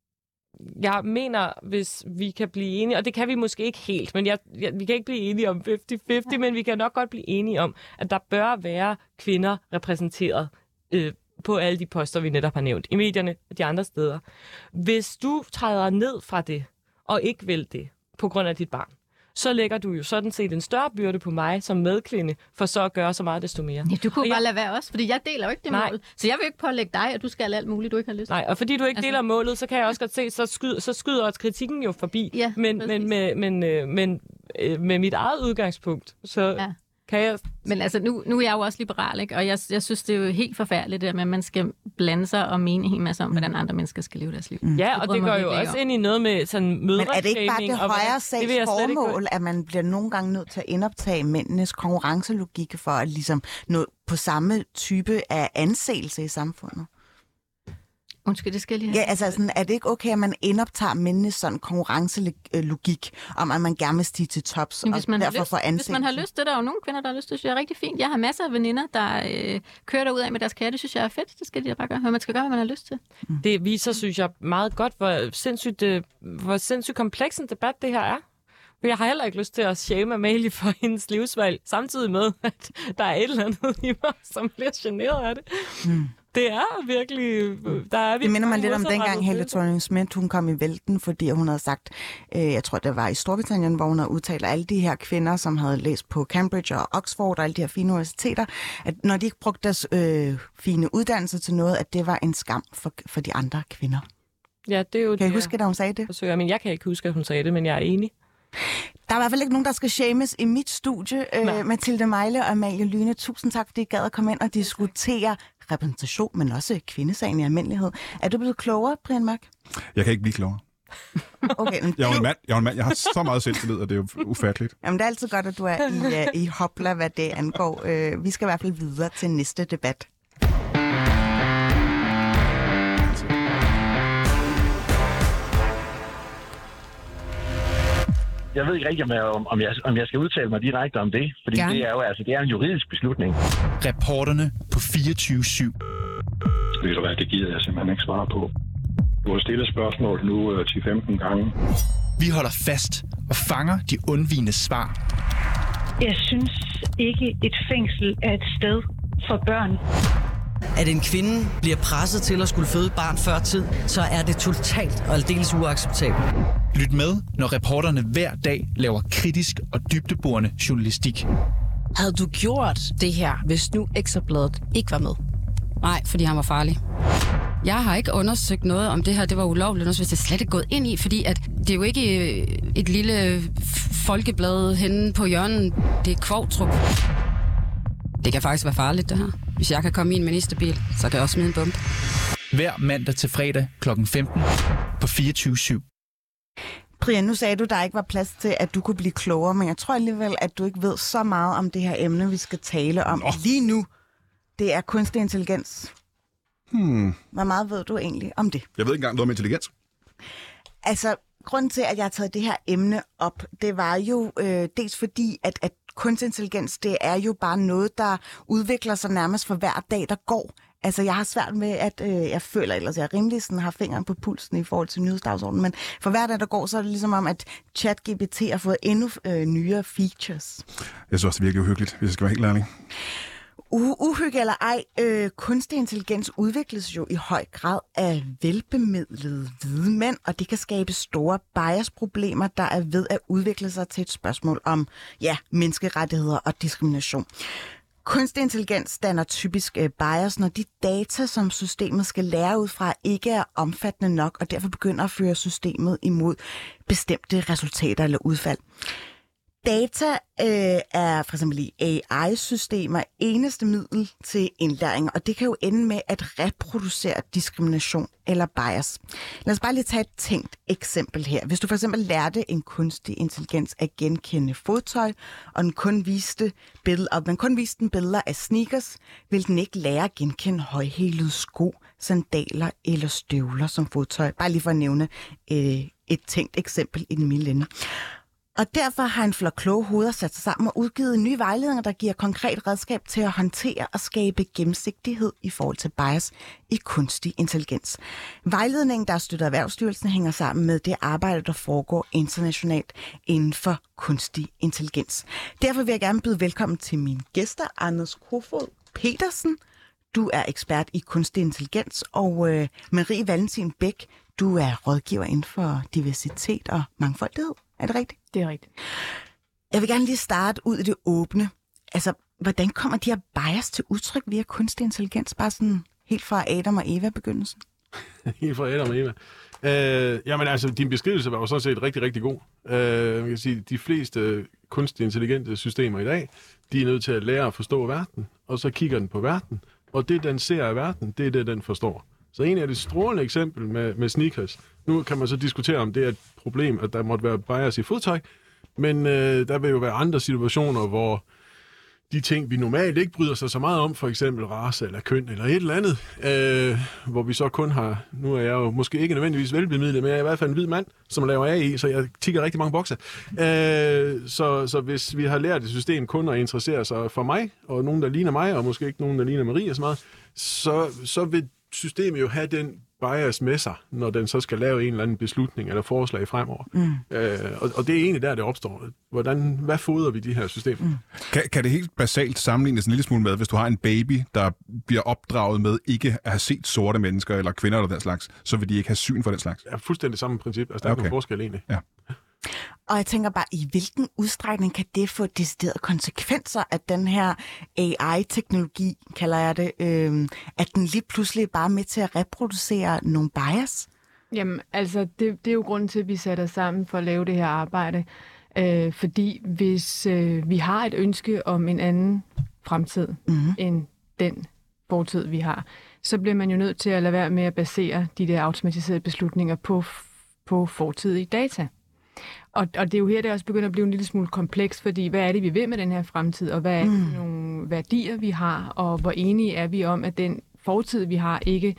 jeg mener, hvis vi kan blive enige, og det kan vi måske ikke helt, men jeg, jeg, vi kan ikke blive enige om halvtreds halvtreds, ja. Men vi kan nok godt blive enige om, at der bør være kvinder repræsenteret øh, på alle de poster, vi netop har nævnt, i medierne og de andre steder. Hvis du træder ned fra det, og ikke vil det, på grund af dit barn, så lægger du jo sådan set en større byrde på mig som medkvinde, for så at gøre så meget desto mere. Ja, du kunne og bare jeg... lade være også, fordi jeg deler jo ikke det Nej. mål. Så jeg vil ikke pålægge dig, at du skal alt muligt, du ikke har lyst til. Nej, og fordi du ikke altså... deler målet, så kan jeg også godt se, så, skyd, så skyder også kritikken jo forbi. Ja, men, men, med, men, øh, men øh, med mit eget udgangspunkt, så... Ja. Kan jeg... Men altså, nu, nu er jeg jo også liberal, ikke? Og jeg, jeg synes, det er jo helt forfærdeligt, det med, at man skal blande sig og mene en hel masse om, hvordan andre mennesker skal leve deres liv. Mm. Ja, og det går jo også ind i noget med sådan mødreshaming. Men er det ikke bare det højere sags formål, at man bliver nogle gange nødt til at indoptage mændenes konkurrencelogik for at ligesom nå på samme type af anseelse i samfundet? Undskyld, det skal jeg lige have. Ja, altså sådan, er det ikke okay, at man indoptager mændenes sådan konkurrencelogik, om at man gerne vil stige til tops, Men hvis og man, derfor har lyst, får ansigt? hvis man har lyst, det er der jo nogle kvinder, der har lyst, det synes jeg er rigtig fint. Jeg har masser af veninder, der øh, kører derud af med deres kære, det synes jeg er fedt, det skal de da bare gøre. Men man skal gøre, hvad man har lyst til. Mm. Det viser, synes jeg, meget godt, hvor sindssygt, øh, hvor sindssygt kompleks en debat det her er. For jeg har heller ikke lyst til at shame Amalie for hendes livsvalg, samtidig med, at der er et eller andet i mig, som bliver generet af det. Mm. Det er virkelig... Der er det minder mig lidt om dengang Helle Thorning-Schmidt, hun kom i vælten, fordi hun havde sagt, øh, jeg tror det var i Storbritannien, hvor hun havde udtalt alle de her kvinder, som havde læst på Cambridge og Oxford og alle de her fine universiteter, at når de ikke brugte deres øh, fine uddannelse til noget, at det var en skam for, for de andre kvinder. Ja, det er jo kan det, I huske, da hun sagde det? Forsøger. Men jeg kan ikke huske, at hun sagde det, men jeg er enig. Der er i hvert fald ikke nogen, der skal shames i mit studie. Øh, Mathilde Meile og Amalie Lyne, tusind tak, fordi I gad at komme ind og diskutere repræsentation, men også kvindesagen i almindelighed. Er du blevet klogere, Brian Mørk? Jeg kan ikke blive klogere. Okay, men... jeg, er en mand, jeg er en mand. Jeg har så meget selvtillid, og det er jo ufatteligt. Jamen, det er altid godt, at du er i, uh, i hopla, hvad det angår. Uh, vi skal i hvert fald videre til næste debat. Jeg ved ikke rigtig, om jeg, om, jeg, om jeg skal udtale mig direkte om det, fordi Gerne. det er jo altså, det er en juridisk beslutning. Reporterne på fireogtyve syv. Ved du hvad, det gider jeg simpelthen ikke svare på. Du har stillet spørgsmål nu ti til femten gange. Vi holder fast og fanger de undvigende svar. Jeg synes ikke, et fængsel er et sted for børn. At en kvinde bliver presset til at skulle føde et barn før tid, så er det totalt og aldeles uacceptabelt. Lyt med, når reporterne hver dag laver kritisk og dybdeborende journalistik. Havde du gjort det her, hvis nu Ekstrabladet ikke var med? Nej, fordi han var farlig. Jeg har ikke undersøgt noget om det her, det var ulovligt, hvis det er slet ikke gået ind i, fordi at det er jo ikke et lille folkeblad henne på hjørnet, det er Kvotrup. Det kan faktisk være farligt, det her. Hvis jeg kan komme i en ministerbil, så kan jeg også smide en bombe. Hver mandag til fredag klokken femten på fireogtyve syv. Brian, nu sagde du, der ikke var plads til, at du kunne blive klogere, men jeg tror alligevel, at du ikke ved så meget om det her emne, vi skal tale om oh. lige nu. Det er kunstig intelligens. Hmm. Hvor meget ved du egentlig om det? Jeg ved ikke engang noget om intelligens. Altså, grunden til, at jeg har taget det her emne op, det var jo øh, dels fordi, at, at kunstig intelligens, det er jo bare noget, der udvikler sig nærmest for hver dag, der går. Altså, jeg har svært med, at øh, jeg føler, ellers jeg rimelig sådan, har fingeren på pulsen i forhold til nyhedsdagsordenen, men for hver dag, der går, så er det ligesom om, at ChatGPT har fået endnu øh, nyere features. Jeg synes også, det virker uhyggeligt, hvis jeg skal være helt ærlig. Uh, uhygge eller ej, øh, kunstig intelligens udvikles jo i høj grad af velbemidlede hvide mænd, og det kan skabe store bias-problemer, der er ved at udvikle sig til et spørgsmål om ja, menneskerettigheder og diskrimination. Kunstig intelligens danner typisk øh, bias, når de data, som systemet skal lære ud fra, ikke er omfattende nok, og derfor begynder at føre systemet imod bestemte resultater eller udfald. Data øh, er for eksempel i A I-systemer eneste middel til indlæring, og det kan jo ende med at reproducere diskrimination eller bias. Lad os bare lige tage et tænkt eksempel her. Hvis du for eksempel lærte en kunstig intelligens at genkende fodtøj, og den kun viste billeder, og den kun viste den billeder af sneakers, vil den ikke lære at genkende højhælede sko, sandaler eller støvler som fodtøj. Bare lige for at nævne øh, et tænkt eksempel i den milde ende. Og derfor har en flok kloge hoveder sat sig sammen og udgivet nye vejledninger, der giver konkret redskab til at håndtere og skabe gennemsigtighed i forhold til bias i kunstig intelligens. Vejledningen, der støtter Erhvervsstyrelsen, hænger sammen med det arbejde, der foregår internationalt inden for kunstig intelligens. Derfor vil jeg gerne byde velkommen til mine gæster, Anders Kofod Petersen. Du er ekspert i kunstig intelligens, og øh, Marie Valentin Bæk, du er rådgiver inden for diversitet og mangfoldighed. Er det rigtigt? Det er rigtigt. Jeg vil gerne lige starte ud i det åbne. Altså, hvordan kommer de her bias til udtryk via kunstig intelligens? Bare sådan helt fra Adam og Eva-begyndelsen. Helt fra Adam og Eva. Øh, jamen altså, din beskrivelse var jo sådan set rigtig, rigtig god. Øh, man kan sige, de fleste kunstig intelligente systemer i dag, de er nødt til at lære at forstå verden, og så kigger den på verden, og det, den ser af verden, det er det, den forstår. Så en af de strålende eksempel med, med sneakers. Nu kan man så diskutere, om det er et problem, at der måtte være bias i fodtøj, men øh, der vil jo være andre situationer, hvor de ting, vi normalt ikke bryder sig så meget om, for eksempel race eller køn eller et eller andet, øh, hvor vi så kun har, nu er jeg jo måske ikke nødvendigvis velbemidlet, men jeg er i hvert fald en hvid mand, som laver A I, så jeg tigger rigtig mange bokser. Øh, så, så hvis vi har lært et system kun at interessere sig for mig, og nogen, der ligner mig, og måske ikke nogen, der ligner Marie så meget, så, så vil systemet jo have den bias med sig, når den så skal lave en eller anden beslutning eller forslag fremover. Mm. Øh, og, og det er egentlig der, det opstår. Hvordan, hvad fodrer vi de her systemer? Mm. Kan, kan det helt basalt sammenlignes en lille smule med, hvis du har en baby, der bliver opdraget med ikke at have set sorte mennesker eller kvinder eller den slags, så vil de ikke have syn for den slags? Ja, fuldstændig samme princip. Altså, der okay. er nogle forskel egentlig. Ja. Og jeg tænker bare, i hvilken udstrækning kan det få deciderede konsekvenser, at den her A I-teknologi, kalder jeg det, øh, at den lige pludselig er bare med til at reproducere nogle bias? Jamen, altså, det, det er jo grunden til, at vi sætter sammen for at lave det her arbejde. Øh, fordi hvis øh, vi har et ønske om en anden fremtid mm-hmm. end den fortid, vi har, så bliver man jo nødt til at lade være med at basere de der automatiserede beslutninger på, på fortidige data. Og, og det er jo her, det også begynder at blive en lille smule kompleks, fordi hvad er det, vi vil med den her fremtid, og hvad er det for nogle værdier, vi har, og hvor enige er vi om, at den fortid, vi har, ikke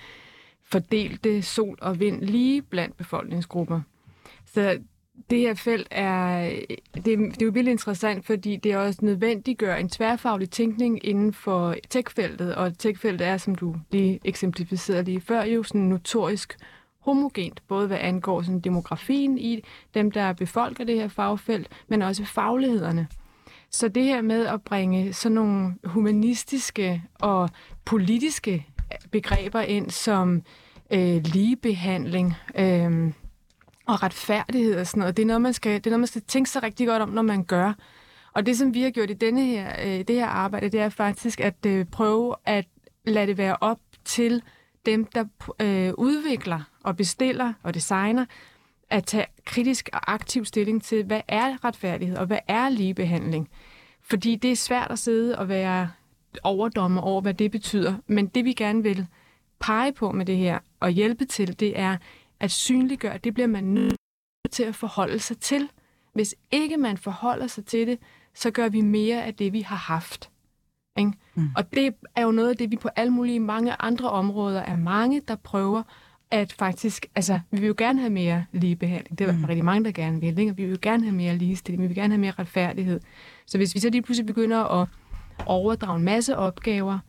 fordelte sol og vind lige blandt befolkningsgrupper. Så det her felt er, det, det er jo virkelig interessant, fordi det også nødvendiggør en tværfaglig tænkning inden for tech-feltet, og tech-feltet er, som du lige eksemplificerede lige før, jo sådan notorisk homogent, både hvad angår sådan demografien i dem, der befolker det her fagfelt, men også faglighederne. Så det her med at bringe sådan nogle humanistiske og politiske begreber ind som øh, ligebehandling øh, og retfærdighed og sådan noget, det er noget, man skal, det er noget, man skal tænke sig rigtig godt om, når man gør. Og det, som vi har gjort i denne her, øh, det her arbejde, det er faktisk at øh, prøve at lade det være op til dem, der øh, udvikler og bestiller og designer, at tage kritisk og aktiv stilling til, hvad er retfærdighed og hvad er ligebehandling. Fordi det er svært at sidde og være overdommer over, hvad det betyder. Men det, vi gerne vil pege på med det her og hjælpe til, det er at synliggøre, det bliver man nødt til at forholde sig til. Hvis ikke man forholder sig til det, så gør vi mere af det, vi har haft. Ikke? Mm. Og det er jo noget af det, vi på alle mulige mange andre områder er mange, der prøver at faktisk, altså vi vil jo gerne have mere ligebehandling. Det er mm. rigtig mange, der gerne vil. Ikke? Vi vil jo gerne have mere ligestilling, vi vil gerne have mere retfærdighed. Så hvis vi så lige pludselig begynder at overdrage en masse opgaver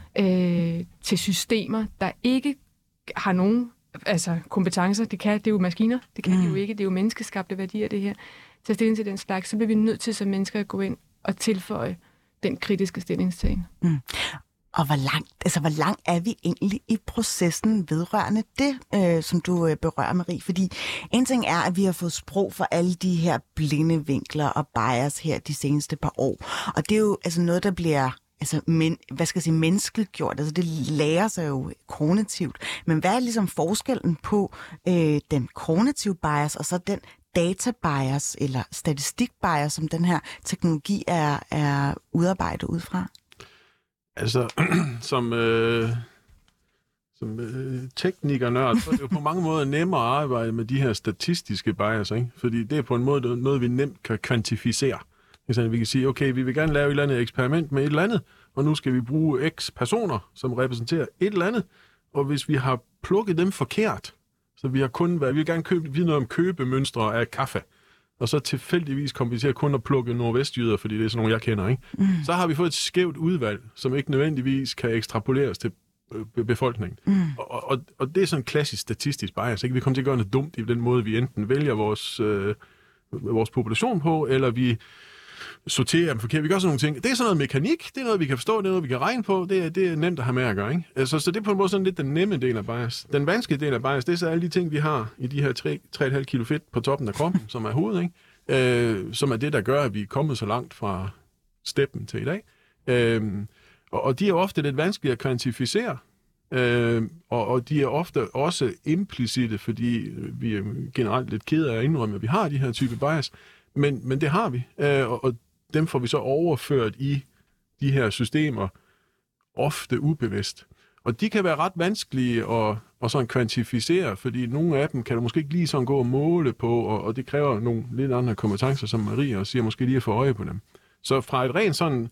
øh, til systemer, der ikke har nogen altså kompetencer, det kan det er jo maskiner, det kan mm. det jo ikke, det er jo menneskeskabte værdier det her, til at stille til den slags, så bliver vi nødt til som mennesker at gå ind og tilføje den kritiske stillingstagen. Mm. Og hvor langt, altså, hvor langt er vi egentlig i processen vedrørende det, øh, som du øh, berører, Marie? Fordi en ting er, at vi har fået sprog for alle de her blinde vinkler og bias her de seneste par år. Og det er jo altså noget, der bliver altså, men, hvad skal jeg sige, menneskeliggjort. Altså det lærer sig jo kognitivt. Men hvad er ligesom forskellen på øh, den kognitive bias og så den data bias eller statistik bias, som den her teknologi er, er udarbejdet ud fra? Altså, som, øh, som øh, teknikernørd, så er det jo på mange måder nemmere at arbejde med de her statistiske bias, ikke? Fordi det er på en måde noget, vi nemt kan kvantificere. Vi kan sige, okay, vi vil gerne lave et eller andet eksperiment med et eller andet, og nu skal vi bruge x personer, som repræsenterer et eller andet, og hvis vi har plukket dem forkert, så vi har kun været, vi vil gerne købe, vide noget om købemønstre af kaffe, og så tilfældigvis kommer vi til at kun at plukke nordvestjyder, fordi det er sådan nogle, jeg kender, ikke? Mm. Så har vi fået et skævt udvalg, som ikke nødvendigvis kan ekstrapoleres til befolkningen. Mm. Og, og, og det er sådan en klassisk statistisk bias, ikke? Vi kommer til at gøre noget dumt i den måde, vi enten vælger vores, øh, vores population på, eller vi sorterer dem forkert. Vi gør sådan nogle ting. Det er sådan noget mekanik, det er noget, vi kan forstå, det er noget, vi kan regne på, det er, det er nemt at have med at gøre, ikke? Altså, så det er på en måde sådan lidt den nemme del af bias. Den vanskelige del af bias, det er så alle de ting, vi har i de her tre komma fem kilo fedt på toppen af kroppen, som er hovedet, ikke? Øh, som er det, der gør, at vi er kommet så langt fra steppen til i dag. Øh, og, og de er ofte lidt vanskelige at kvantificere, øh, og, og de er ofte også implicite, fordi vi er generelt lidt kede af at indrømme, at vi har de her type bias. Men, men det har vi, øh, og, og dem får vi så overført i de her systemer, ofte ubevidst. Og de kan være ret vanskelige at, at sådan kvantificere, fordi nogle af dem kan du måske ikke lige sådan gå og måle på, og, og det kræver nogle lidt andre kompetencer, som Marie også siger, måske lige at få øje på dem. Så fra et rent sådan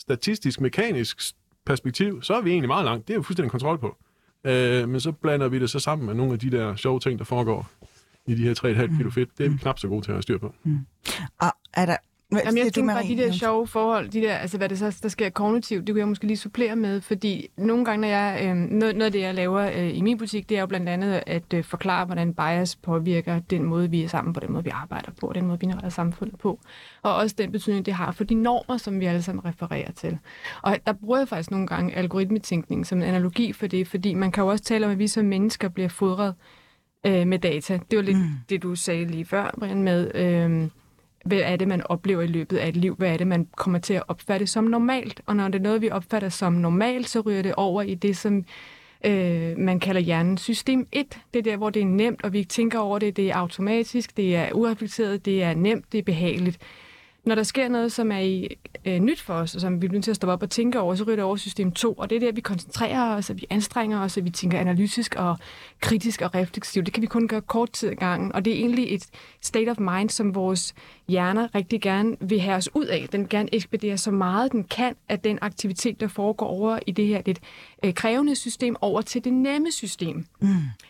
statistisk, mekanisk perspektiv, så er vi egentlig meget langt. Det er jo fuldstændig kontrol på. Øh, men så blander vi det så sammen med nogle af de der sjove ting, der foregår i de her tre komma fem kilo fedt. Det er vi knap så gode til at have styr på. Mm. Og er der... Hvad, Jamen, jeg tænker bare, Marie? de der sjove forhold, de der, altså hvad det så, der sker kognitivt, det kunne jeg måske lige supplere med, fordi nogle gange, når jeg, øh, noget, noget af det, jeg laver øh, i min butik, det er jo blandt andet at øh, forklare, hvordan bias påvirker den måde, vi er sammen på, den måde, vi arbejder på, den måde, vi indretter samfundet på, og også den betydning, det har for de normer, som vi alle sammen refererer til. Og der bruger jeg faktisk nogle gange algoritmetænkning som en analogi for det, fordi man kan jo også tale om, at vi som mennesker bliver fodret øh, med data. Det var lidt mm. det, du sagde lige før, Brian, med... Øh, hvad er det, man oplever i løbet af et liv? Hvad er det, man kommer til at opfatte som normalt? Og når det er noget, vi opfatter som normalt, så ryger det over i det, som øh, man kalder hjernen system et. Det er der, hvor det er nemt, og vi tænker over det. Det er automatisk, det er ureflekteret, det er nemt, det er behageligt. Når der sker noget, som er i, øh, nyt for os, og som vi bliver nødt til at stoppe op og tænke over, så ryger det over system to. Og det er der, vi koncentrerer os, og vi anstrenger os, og vi tænker analytisk og kritisk og refleksivt. Det kan vi kun gøre kort tid ad gangen. Og det er egentlig et state of mind, som vores hjerner rigtig gerne vil have os ud af. Den vil gerne ekspedere så meget, den kan, at den aktivitet, der foregår over i det her lidt øh, krævende system, over til det nemme system. Mm.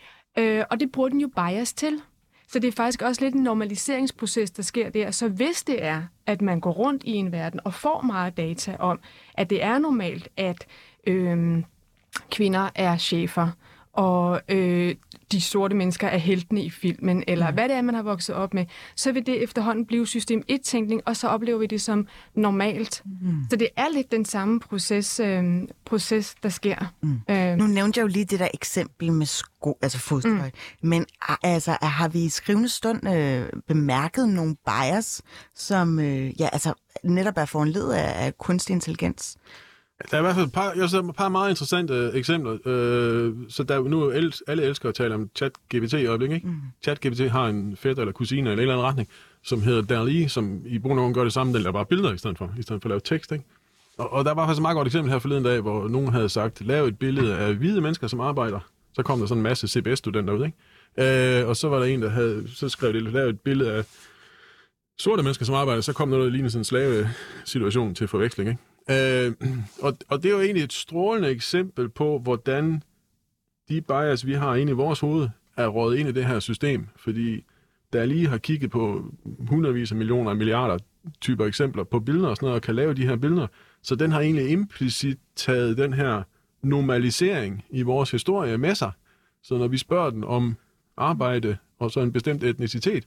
Øh, og det bruger den jo bias til. Så det er faktisk også lidt en normaliseringsproces, der sker der. Så hvis det er, at man går rundt i en verden og får meget data om, at det er normalt, at øh, kvinder er chefer, og øh, de sorte mennesker er heltene i filmen, eller mm. hvad det er, man har vokset op med, så vil det efterhånden blive system et-tænkning, og så oplever vi det som normalt. Mm. Så det er lidt den samme proces, øh, proces der sker. Mm. Øh. Nu nævnte jeg jo lige det der eksempel med sko, altså fodtøj, mm. men altså, har vi i skrivende stund øh, bemærket nogle bias, som øh, ja, altså, netop er foranledet af, af kunstig intelligens? Der er i hvert fald et par, jeg et par meget interessante øh, eksempler. Øh, så der nu el, alle elsker at tale om ChatGPT i øjeblikket, ikke? Mm. ChatGPT har en fætter eller kusine eller en eller anden retning, som hedder DALL-E, som i brug af gør det samme, den laver bare billeder i stedet for, i stedet for at lave tekst, ikke? Og, og der var faktisk et meget godt eksempel her forleden dag, hvor nogen havde sagt, lav et billede af hvide mennesker, som arbejder. Så kom der sådan en masse C B S-studenter ud, ikke? Øh, og så var der en, der havde, så skrev det, lav et billede af sorte mennesker, som arbejder. Så kom der noget, der lignede sådan en slave-situation til forveksling, ikke? Øh, og, og det er jo egentlig et strålende eksempel på, hvordan de bias, vi har inde i vores hoved, er rådet ind i det her system. Fordi der lige har kigget på hundredvis af millioner og milliarder typer eksempler på billeder og sådan noget, og kan lave de her billeder. Så den har egentlig implicit taget den her normalisering i vores historie med sig. Så når vi spørger den om arbejde og så en bestemt etnicitet,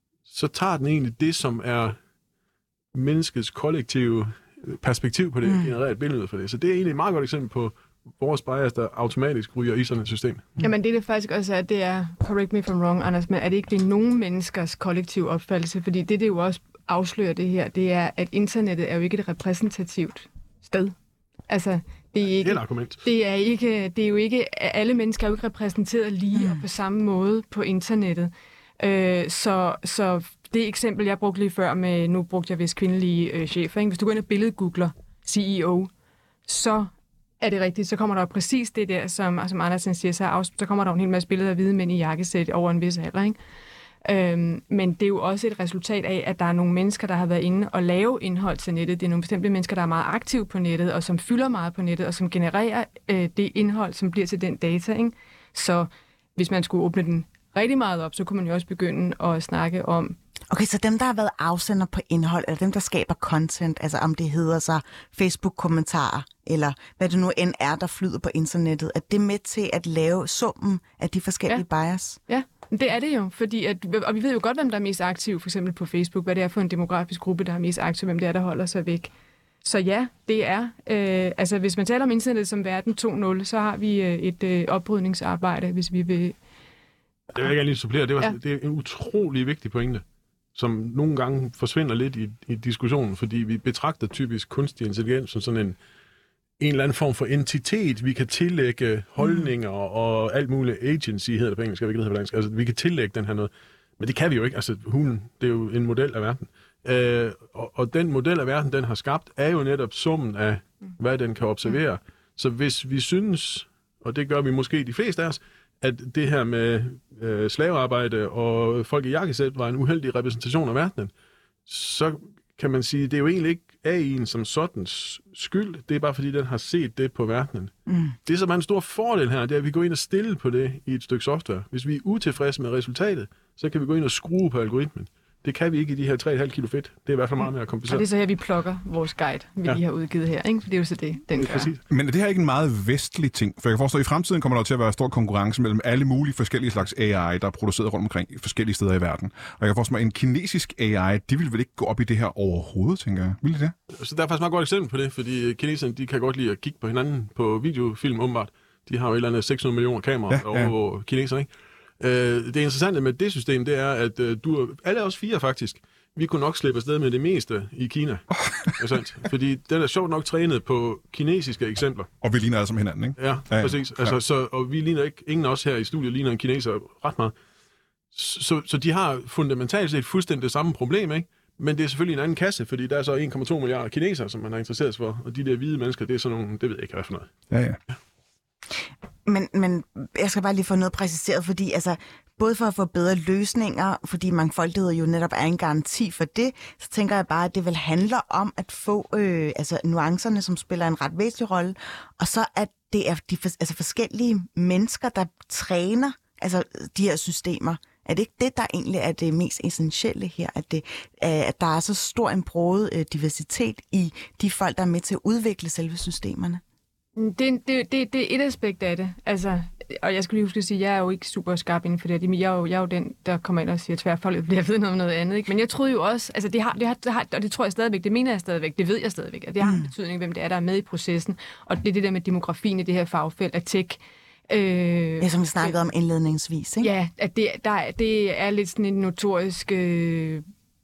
så tager den egentlig det, som er menneskets kollektive perspektiv på det, mm. generere et billede for det. Så det er egentlig et meget godt eksempel på vores bias, der automatisk ryger i sådan et system. Mm. Jamen det er det faktisk også, at det er, correct me if I'm wrong, Anders, men er det ikke det nogen menneskers kollektiv opfattelse? Fordi det, det jo også afslører det her, det er, at internettet er jo ikke et repræsentativt sted. Altså, det er ikke... Det er et argument. Det er, ikke, det er jo ikke... Alle mennesker er jo ikke repræsenteret lige mm. og på samme måde på internettet. Øh, så, så det eksempel, jeg brugte lige før med, nu brugte jeg vist kvindelige øh, chefer, ikke? Hvis du går ind og billedgoogler C E O, så er det rigtigt, så kommer der jo præcis det der, som, som Andersen siger, så, så kommer der en hel masse billeder af hvide mænd i jakkesæt over en vis alder, ikke? Øhm, men det er jo også et resultat af, at der er nogle mennesker, der har været inde og lave indhold til nettet. Det er nogle bestemte mennesker, der er meget aktive på nettet, og som fylder meget på nettet, og som genererer øh, det indhold, som bliver til den data, ikke? Så hvis man skulle åbne den rigtig meget op, så kunne man jo også begynde at snakke om... Okay, så dem, der har været afsender på indhold, eller dem, der skaber content, altså om det hedder så Facebook-kommentarer, eller hvad det nu end er, der flyder på internettet, er det med til at lave summen af de forskellige ja. bias? Ja, det er det jo, fordi at, og vi ved jo godt, hvem der er mest aktiv, for eksempel på Facebook, hvad det er for en demografisk gruppe, der er mest aktiv, hvem det er, der holder sig væk. Så ja, det er, øh, altså hvis man taler om internettet som verden to nul, så har vi øh, et øh, oprydningsarbejde, hvis vi vil... Det vil jeg gerne lige supplere. Det, var, ja. det er en utrolig vigtig pointe, som nogle gange forsvinder lidt i, i diskussionen, fordi vi betragter typisk kunstig intelligens som sådan en, en eller anden form for entitet, vi kan tillægge holdninger mm. og alt muligt agency, hedder det på engelsk, jeg ved ikke, det hedder på dansk. Altså, vi kan tillægge den her noget. Men det kan vi jo ikke. Altså, hunden, det er jo en model af verden. Øh, og, og den model af verden, den har skabt, er jo netop summen af, hvad den kan observere. Mm. Så hvis vi synes, og det gør vi måske de fleste af os, at det her med øh, slavearbejde og folk i jakkesæt var en uheldig repræsentation af verdenen, så kan man sige, det er jo egentlig ikke A I'en som sådan skyld. Det er bare fordi, den har set det på verdenen. Mm. Det, som er en stor fordel her, det er, at vi går ind og stille på det i et stykke software. Hvis vi er utilfredse med resultatet, så kan vi gå ind og skrue på algoritmen. Det kan vi ikke i de her tre komma fem kilo fedt. Det er i hvert fald meget mere kompliceret. Og det er så her, vi plukker vores guide, vi ja. lige har udgivet her. Ikke? For det er jo så det, den gør. Præcis. Men er det her ikke en meget vestlig ting? For jeg kan forstå, at i fremtiden kommer der til at være stor konkurrence mellem alle mulige forskellige slags A I, der er produceret rundt omkring i forskellige steder i verden. Og jeg kan forstå, at en kinesisk A I, de vil vel ikke gå op i det her overhovedet, tænker jeg. Vil de det? Så der er faktisk meget godt eksempel på det, fordi kineserne, de kan godt lide at kigge på hinanden på videofilm, åbenbart. De har jo et eller andet seks hundrede millioner kameraer ja, ja. over kineserne, ikke? Det interessante med det system, det er, at du, alle os fire faktisk, vi kunne nok slippe afsted med det meste i Kina. Fordi den er sjovt nok trænet på kinesiske eksempler. Og vi ligner alle som hinanden, ikke? Ja, ja, ja. Præcis. Altså, ja. Så, og vi ligner ikke, ingen af os her i studiet ligner en kineser ret meget. Så, så de har fundamentalt set fuldstændig det samme problem, ikke? Men det er selvfølgelig en anden kasse, fordi der er så en komma to milliarder kinesere, som man har interesseret sig for. Og de der hvide mennesker, det er sådan nogle, det ved jeg ikke, hvad for noget. Ja, ja. ja. Men, men jeg skal bare lige få noget præciseret, fordi altså, både for at få bedre løsninger, fordi mangfoldighed jo netop er en garanti for det, så tænker jeg bare, at det vel handler om at få øh, altså, nuancerne, som spiller en ret væsentlig rolle, og så at det er de altså, forskellige mennesker, der træner altså, de her systemer. Er det ikke det, der egentlig er det mest essentielle her, at, det, at der er så stor en broget øh, diversitet i de folk, der er med til at udvikle selve systemerne? Det, det, det, det er et aspekt af det. Altså, og jeg skulle lige huske at sige, at jeg er jo ikke super skarp inden for det. Jeg er jo, jeg er jo den, der kommer ind og siger, at tværfolket bliver ved noget om noget andet. Ikke? Men jeg troede jo også, altså det har, det har, det har, og det tror jeg stadigvæk, det mener jeg stadigvæk, det ved jeg stadigvæk, at det har en betydning, hvem det er, der er med i processen. Og det er det der med demografien i det her fagfelt af tech. Øh, ja, som vi snakkede om indledningsvis, ikke? Ja, at det, der, det er lidt sådan en notorisk øh,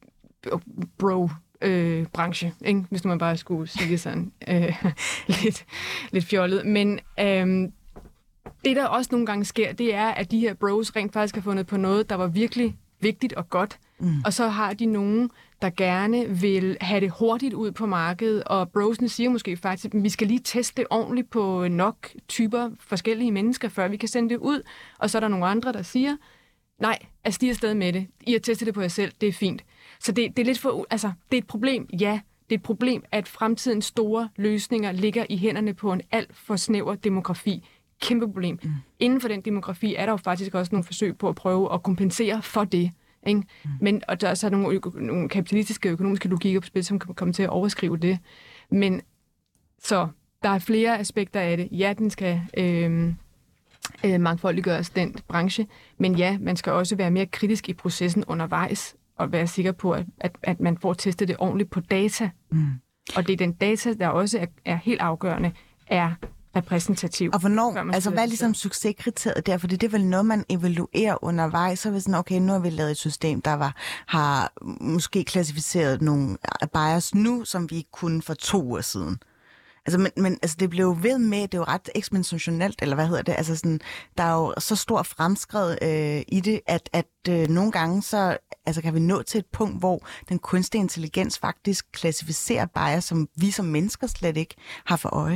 bro Øh, branche, ikke? Hvis man bare skulle sige sådan øh, lidt, lidt fjollet. Men øh, det, der også nogle gange sker, det er, at de her bros rent faktisk har fundet på noget, der var virkelig vigtigt og godt. Mm. Og så har de nogen, der gerne vil have det hurtigt ud på markedet, og brosene siger måske faktisk, at vi skal lige teste det ordentligt på nok typer forskellige mennesker, før vi kan sende det ud. Og så er der nogle andre, der siger, nej, altså de er stadig med det. I har testet det på jer selv, det er fint. Så det, det er lidt for, altså, det er et problem, ja. Det er et problem, at fremtidens store løsninger ligger i hænderne på en alt for snæver demografi. Kæmpe problem. Mm. Inden for den demografi er der jo faktisk også nogle forsøg på at prøve at kompensere for det. Ikke? Mm. Men, og der er så nogle, nogle kapitalistiske økonomiske logikker på spil, som kan komme til at overskrive det. Men så der er flere aspekter af det. Ja, den skal øh, øh, mangfoldiggøres, den branche. Men ja, man skal også være mere kritisk i processen undervejs, og være sikker på, at, at, at man får testet det ordentligt på data. Mm. Og det er den data, der også er, er helt afgørende, er repræsentativ. Og hvornår, altså hvad er ligesom succeskriteriet der? For det er vel noget, man evaluerer undervejs, så er vi sådan, okay, nu har vi lavet et system, der var, har måske klassificeret nogle bias nu, som vi ikke kunne for to uger siden. Altså, men, men altså, det blev ved med, det er jo ret eksponentielt, eller hvad hedder det? Altså, sådan, der er jo så stor fremskred øh, i det, at, at øh, nogle gange så altså, kan vi nå til et punkt, hvor den kunstige intelligens faktisk klassificerer bias, som vi som mennesker slet ikke har for øje.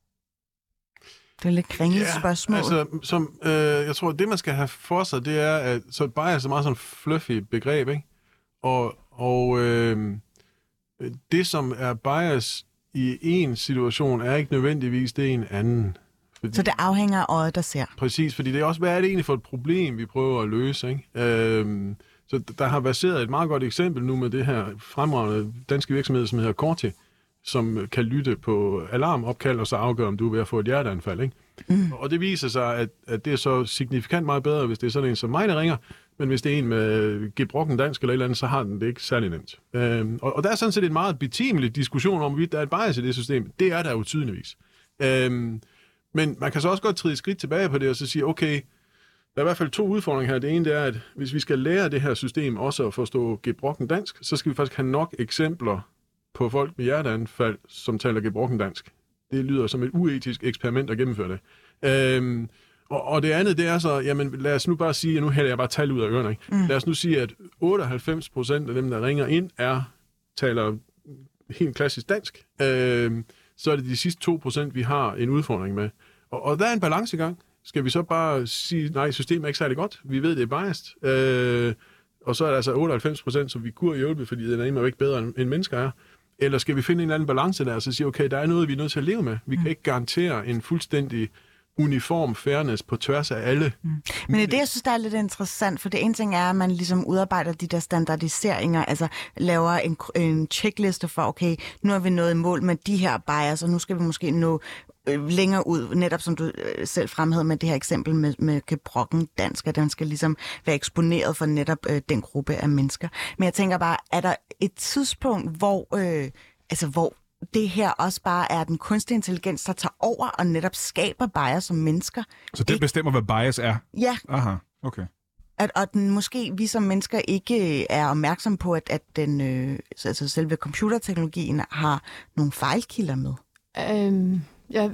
Det er lidt kringlet ja, spørgsmål. Altså, som, øh, jeg tror, det man skal have for sig, det er, at så bias er meget sådan fluffy begreb, ikke? Og, og øh, det, som er bias i en situation, er ikke nødvendigvis det i en anden. Fordi, så det afhænger af øjet, der ser. Præcis, fordi det er også, hvad er det egentlig for et problem, vi prøver at løse, ikke? Øh, så der har baseret et meget godt eksempel nu med det her fremragende danske virksomhed, som hedder Corti, som kan lytte på alarmopkald og så afgøre, om du er ved at få et hjerteanfald, ikke? Mm. Og det viser sig, at, at det er så signifikant meget bedre, hvis det er sådan en som mig, der ringer, men hvis det er en med gebrokken dansk eller et eller andet, så har den det ikke særlig nemt. Øhm, og, og der er sådan set en meget betimelig diskussion om, hvorvidt der er et bias i det system. Det er der jo tydeligvis. Øhm, men man kan så også godt træde skridt tilbage på det og så sige, okay, der er i hvert fald to udfordringer her. Det ene det er, at hvis vi skal lære det her system også at forstå gebrokken dansk, så skal vi faktisk have nok eksempler på folk med hjerteanfald, som taler gebrokken dansk. Det lyder som et uetisk eksperiment at gennemføre det. Øhm, og, og det andet, det er så, jamen lad os nu bare sige, at nu hælder jeg bare tal ud af ørerne, ikke? Mm. Lad os nu sige, at otteoghalvfems procent af dem, der ringer ind, er taler helt klassisk dansk. Øhm, så er det de sidste to procent, vi har en udfordring med. Og, og der er en balancegang. Skal vi så bare sige, nej, systemet er ikke særlig godt. Vi ved, det er biased. Øh, og så er der altså otteoghalvfems procent, som vi kunne hjælpe, fordi den er imod ikke bedre, end mennesker er. Eller skal vi finde en eller anden balance der, og så sige, okay, der er noget, vi er nødt til at leve med. Vi kan ikke garantere en fuldstændig uniform fairness på tværs af alle. Mm. Men det, jeg synes, der er lidt interessant, for det ene ting er, at man ligesom udarbejder de der standardiseringer, altså laver en, en checkliste for, okay, nu har vi nået i mål med de her bias, og nu skal vi måske nå øh, længere ud, netop som du øh, selv fremhævede med det her eksempel med, med gebrokken dansk, at den skal ligesom være eksponeret for netop øh, den gruppe af mennesker. Men jeg tænker bare, er der et tidspunkt, hvor, øh, altså, hvor det her også bare er den kunstige intelligens, der tager over og netop skaber bias som mennesker? Så det bestemmer, hvad bias er? Ja. Aha, okay. At, og den, måske vi som mennesker ikke er opmærksom på, at, at den, øh, altså selve computerteknologien har nogle fejlkilder med. Øhm, jeg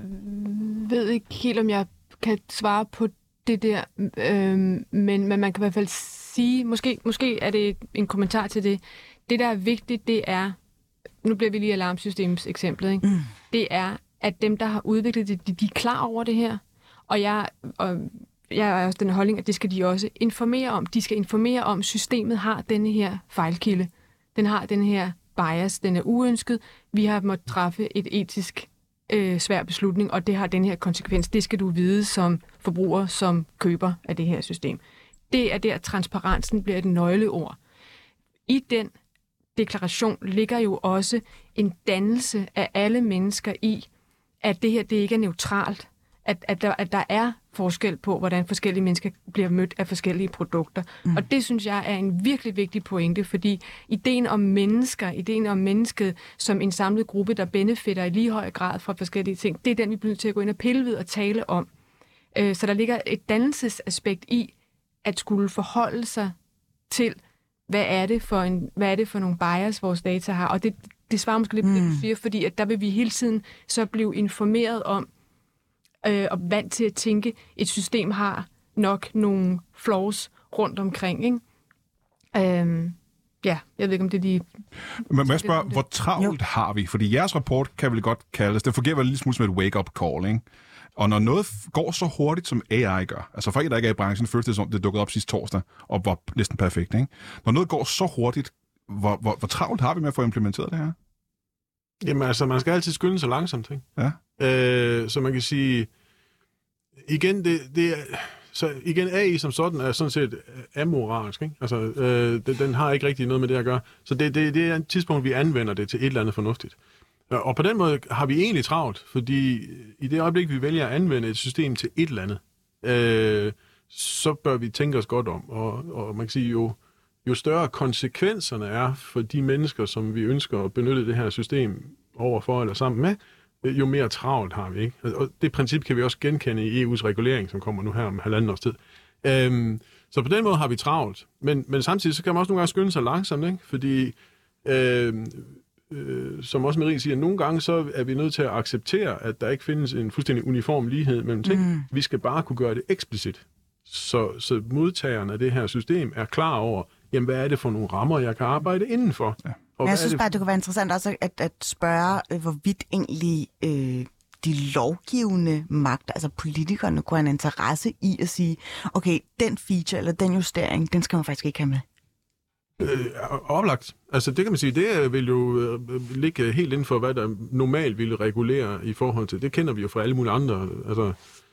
ved ikke helt, om jeg kan svare på det der, øhm, men, men man kan i hvert fald sige, måske, måske er det en kommentar til det. Det, der er vigtigt, det er, nu bliver vi lige alarmsystems eksemplet, ikke? Mm. Det er, at dem, der har udviklet det, de, de er klar over det her, og jeg, og jeg er også den holdning, at det skal de også informere om. De skal informere om, at systemet har denne her fejlkilde. Den har den her bias, den er uønsket. Vi har måttet træffe et etisk øh, svær beslutning, og det har den her konsekvens. Det skal du vide som forbruger, som køber af det her system. Det er der, transparensen bliver et nøgleord. I den deklaration ligger jo også en dannelse af alle mennesker i, at det her det ikke er neutralt. At, at, der, at der er forskel på, hvordan forskellige mennesker bliver mødt af forskellige produkter. Mm. Og det synes jeg er en virkelig vigtig pointe, fordi ideen om mennesker, ideen om mennesket som en samlet gruppe, der benefitter i lige høj grad fra forskellige ting, det er den, vi bliver nødt til at gå ind og pille ved og tale om. Øh, så der ligger et dannelsesaspekt i, at skulle forholde sig til, hvad er det for, en, hvad er det for nogle bias, vores data har. Og det, det svarer måske lidt på mm. det, du siger, fordi at der vil vi hele tiden så blive informeret om, øh, og vant til at tænke, et system har nok nogle flaws rundt omkring, ikke? Øhm, ja, jeg ved ikke, om det er de... Men må jeg spørge, hvor travlt jo. har vi? Fordi jeres rapport kan vel godt kaldes, det fungerer vel lidt smule som et wake-up call, ikke? Og når noget går så hurtigt, som A I gør, altså for en, der ikke er i branchen, føles det som, det dukkede op sidste torsdag, og var næsten perfekt, ikke? Når noget går så hurtigt, hvor, hvor, hvor travlt har vi med at få implementeret det her? Jamen altså, man skal altid skynde sig langsomt, ikke? Ja. Øh, så man kan sige, igen, det, det er, så igen, A I som sådan er sådan set amoralsk, ikke? Altså, øh, den, den har ikke rigtig noget med det at gøre. Så det, det, det er et tidspunkt, vi anvender det til et eller andet fornuftigt. Og på den måde har vi egentlig travlt, fordi i det øjeblik, vi vælger at anvende et system til et eller andet, øh, så bør vi tænke os godt om. Og, og man kan sige, jo, jo større konsekvenserne er for de mennesker, som vi ønsker at benytte det her system overfor eller sammen med, jo mere travlt har vi, ikke? Og det princip kan vi også genkende i E U's regulering, som kommer nu her om halvanden års tid. Øhm, så på den måde har vi travlt. Men, men samtidig så kan man også nogle gange skynde sig langsomt, ikke? Fordi, øh, øh, som også Marie siger, nogle gange så er vi nødt til at acceptere, at der ikke findes en fuldstændig uniform lighed mellem ting. Mm. Vi skal bare kunne gøre det eksplicit. Så, så modtagerne af det her system er klar over, jamen hvad er det for nogle rammer, jeg kan arbejde indenfor? Ja. Men jeg synes bare, det kunne være interessant også at, at spørge, hvorvidt egentlig øh, de lovgivende magter, altså politikerne, kunne have en interesse i at sige, okay, den feature eller den justering, den skal man faktisk ikke have med. Øh, oplagt. Altså det kan man sige, det vil jo øh, ligge helt inden for, hvad der normalt ville regulere i forhold til. Det kender vi jo fra alle mulige andre, altså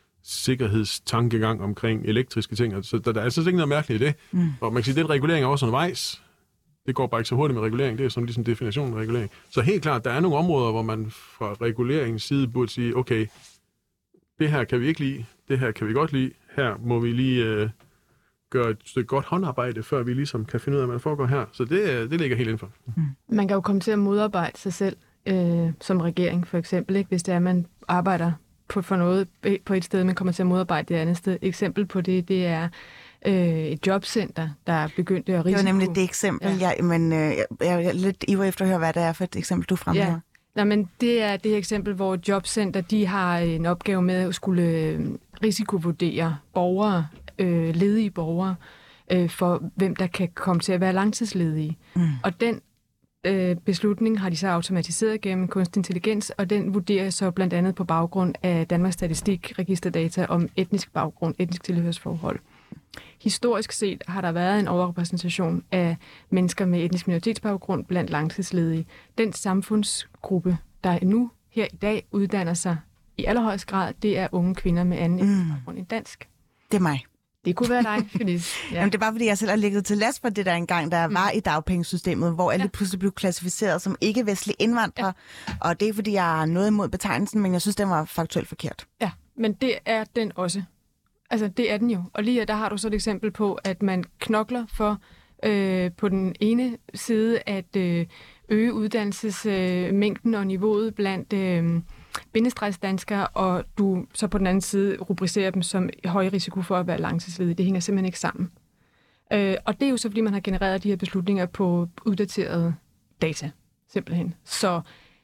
sikkerhedstankegang omkring elektriske ting. Så der, der er altså ikke noget mærkeligt i det. Mm. Og man kan sige, at den regulering er også undervejs. Det går bare ikke så hurtigt med regulering. Det er sådan ligesom definitionen af regulering. Så helt klart, der er nogle områder, hvor man fra reguleringens side burde sige, okay, det her kan vi ikke lide, det her kan vi godt lide, her må vi lige øh, gøre et stykke godt håndarbejde, før vi ligesom kan finde ud af, hvad der foregår her. Så det, det ligger helt indenfor. Mm. Man kan jo komme til at modarbejde sig selv øh, som regering, for eksempel, ikke? Hvis det er, at man arbejder på, for noget på et sted, man kommer til at modarbejde det andet sted. Eksempel på det, det er øh, et jobcenter, der er begyndt at risiko. Det var nemlig det eksempel, ja. jeg, men øh, jeg, jeg er lidt ivrig efter at høre, hvad det er for et eksempel, du fremhæver. Ja. Nej, men det er det eksempel, hvor et jobcenter, de har en opgave med at skulle øh, risikovurdere borgere, øh, ledige borgere, øh, for hvem der kan komme til at være langtidsledige. Mm. Og den øh, beslutning har de så automatiseret gennem kunstig intelligens, og den vurderer så blandt andet på baggrund af Danmarks Statistik registerdata om etnisk baggrund, etnisk tilhørsforhold. Historisk set har der været en overrepræsentation af mennesker med etnisk minoritetsbaggrund blandt langtidsledige. Den samfundsgruppe, der nu her i dag uddanner sig i allerhøjeste grad, det er unge kvinder med anden etnisk Mm. baggrund end dansk. Det er mig. Det kunne være dig, Felice. Ja. Jamen, det er bare, fordi jeg selv har ligget til last for det der engang, der mm. var i dagpengesystemet, hvor jeg lige pludselig blev klassificeret som ikke-vestlig indvandrer. Ja. Og det er, fordi jeg har noget imod betegnelsen, men jeg synes, den var faktuelt forkert. Ja, men det er den også. Altså, det er den jo. Og lige her, der har du så et eksempel på, at man knokler for øh, på den ene side at øh, øge uddannelsesmængden øh, og niveauet blandt øh, bindestregsdanskere, og du så på den anden side rubricerer dem som høj risiko for at være langtidsledige. Det hænger simpelthen ikke sammen. Øh, og det er jo så, fordi man har genereret de her beslutninger på uddaterede data, simpelthen. Så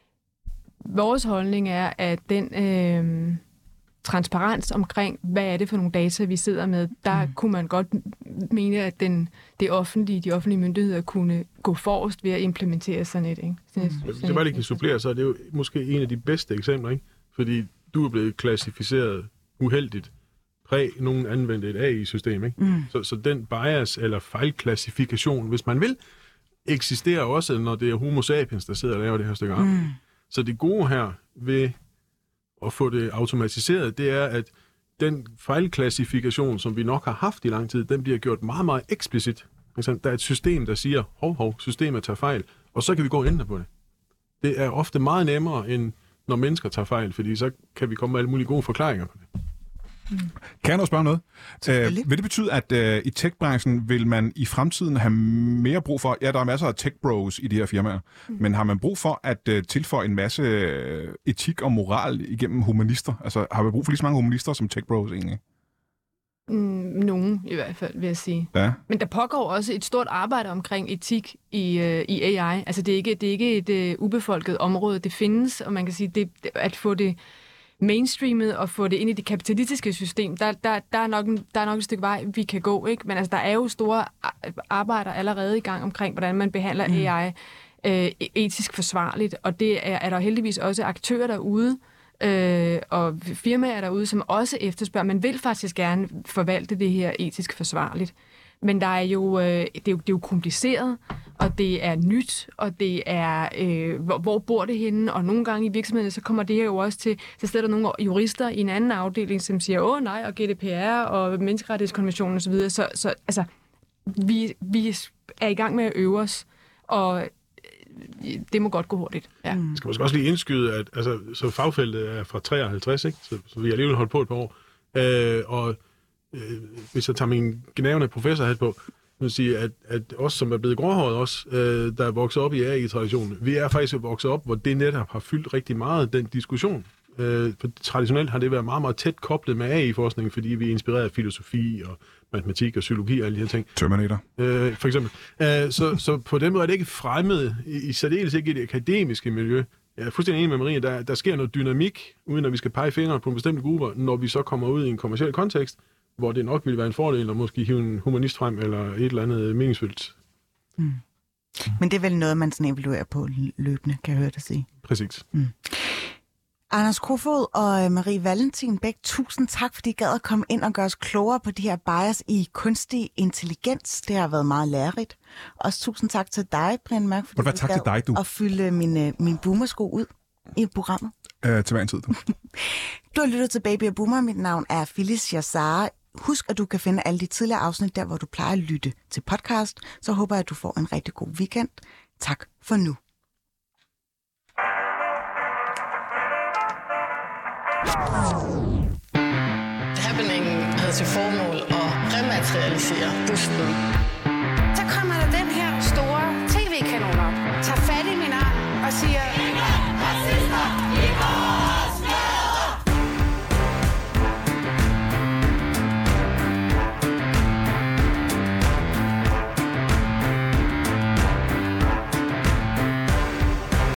vores holdning er, at den øh, transparens omkring, hvad er det for nogle data, vi sidder med, der mm. kunne man godt mene, at den, det offentlige, de offentlige myndigheder kunne gå forrest ved at implementere sådan et. Ikke? Sådan et, sådan det var lige kan supplere, så er det jo måske en af de bedste eksempler, ikke? Fordi du er blevet klassificeret uheldigt præg nogen anvendte et A I-system, ikke? Mm. Så, så den bias eller fejlklassifikation, hvis man vil, eksisterer også, når det er homo sapiens, der sidder og laver det her stykke arbejde. Mm. Så det gode her ved at få det automatiseret, det er, at den fejlklassifikation, som vi nok har haft i lang tid, den bliver gjort meget, meget eksplicit. Der er et system, der siger, hov, hov, systemet tager fejl, og så kan vi gå og ændre på det. Det er ofte meget nemmere, end når mennesker tager fejl, fordi så kan vi komme med alle mulige gode forklaringer på det. Mm. Kan jeg nå spørge noget? Øh, vil det betyde, at øh, i tech-branchen vil man i fremtiden have mere brug for, ja, der er masser af tech-bros i de her firmaer, mm. men har man brug for at øh, tilføje en masse øh, etik og moral igennem humanister? Altså, har vi brug for lige så mange humanister som tech-bros egentlig? Mm, nogen i hvert fald, vil jeg sige. Ja. Men der pågår også et stort arbejde omkring etik i, øh, i A I. Altså, det er ikke, det er ikke et øh, ubefolket område. Det findes, og man kan sige, det, at få det mainstreamet og få det ind i det kapitalistiske system, der, der, der, er, nok en, der er nok et stykke vej, vi kan gå, ikke? Men altså, der er jo store arbejder allerede i gang omkring, hvordan man behandler mm. A I øh, etisk forsvarligt, og det er, er der heldigvis også aktører derude, øh, og firmaer derude, som også efterspørger, man vil faktisk gerne forvalte det her etisk forsvarligt. Men der er jo, øh, det, er jo, det er jo kompliceret, og det er nyt, og det er, øh, hvor, hvor bor det henne? Og nogle gange i virksomheden, så kommer det her jo også til, så stiller nogle jurister i en anden afdeling, som siger, åh nej, og G D P R, og menneskerettighedskonventionen osv. Så, så, så altså, vi, vi er i gang med at øve os, og det må godt gå hurtigt. Ja. Jeg skal måske også lige indskyde, at altså, så fagfeltet er fra treoghalvtreds, ikke? Så, så vi har alligevel holdt på et par år. Øh, og øh, hvis jeg tager min gnavende professorhat på, vil sige, at, at os, som er blevet gråhåret også, øh, der er vokset op i A I-traditionen, vi er faktisk vokset op, hvor det netop har fyldt rigtig meget den diskussion. Øh, for traditionelt har det været meget, meget tæt koblet med A I-forskning, fordi vi er inspireret af filosofi og matematik og psykologi og alle de her ting. Terminator. Øh, for eksempel. Øh, så, så på den måde er det ikke fremmed, i, i særdeles ikke i det akademiske miljø. Jeg er fuldstændig enig med Marie, der, der sker noget dynamik, uden at vi skal pege fingre på en bestemt gruppe, når vi så kommer ud i en kommerciel kontekst, hvor det nok ville være en fordel at måske hive en humanist frem, eller et eller andet meningsfyldt. Mm. Men det er vel noget, man sådan evaluerer på løbende, kan jeg høre dig sige. Præcis. Mm. Anders Kofoed og Marie Valentin Bæk, tusind tak, fordi I gad at komme ind og gøre os klogere på de her bias i kunstig intelligens. Det har været meget lærerigt. Også tusind tak til dig, Brian Mørk, fordi du tak til dig, du. at fylde min, min boomersko ud i programmet. Øh, til hver en tid, du. Du har lyttet til Baby og Boomer. Mit navn er Phyllis Jassara. Husk, at du kan finde alle de tidligere afsnit der, hvor du plejer at lytte til podcast. Så håber jeg, at du får en rigtig god weekend. Tak for nu. Happeningen havde til formål at rematerialisere busten. Så kommer der den her store tv-kanon op, tager fat i min arm og siger,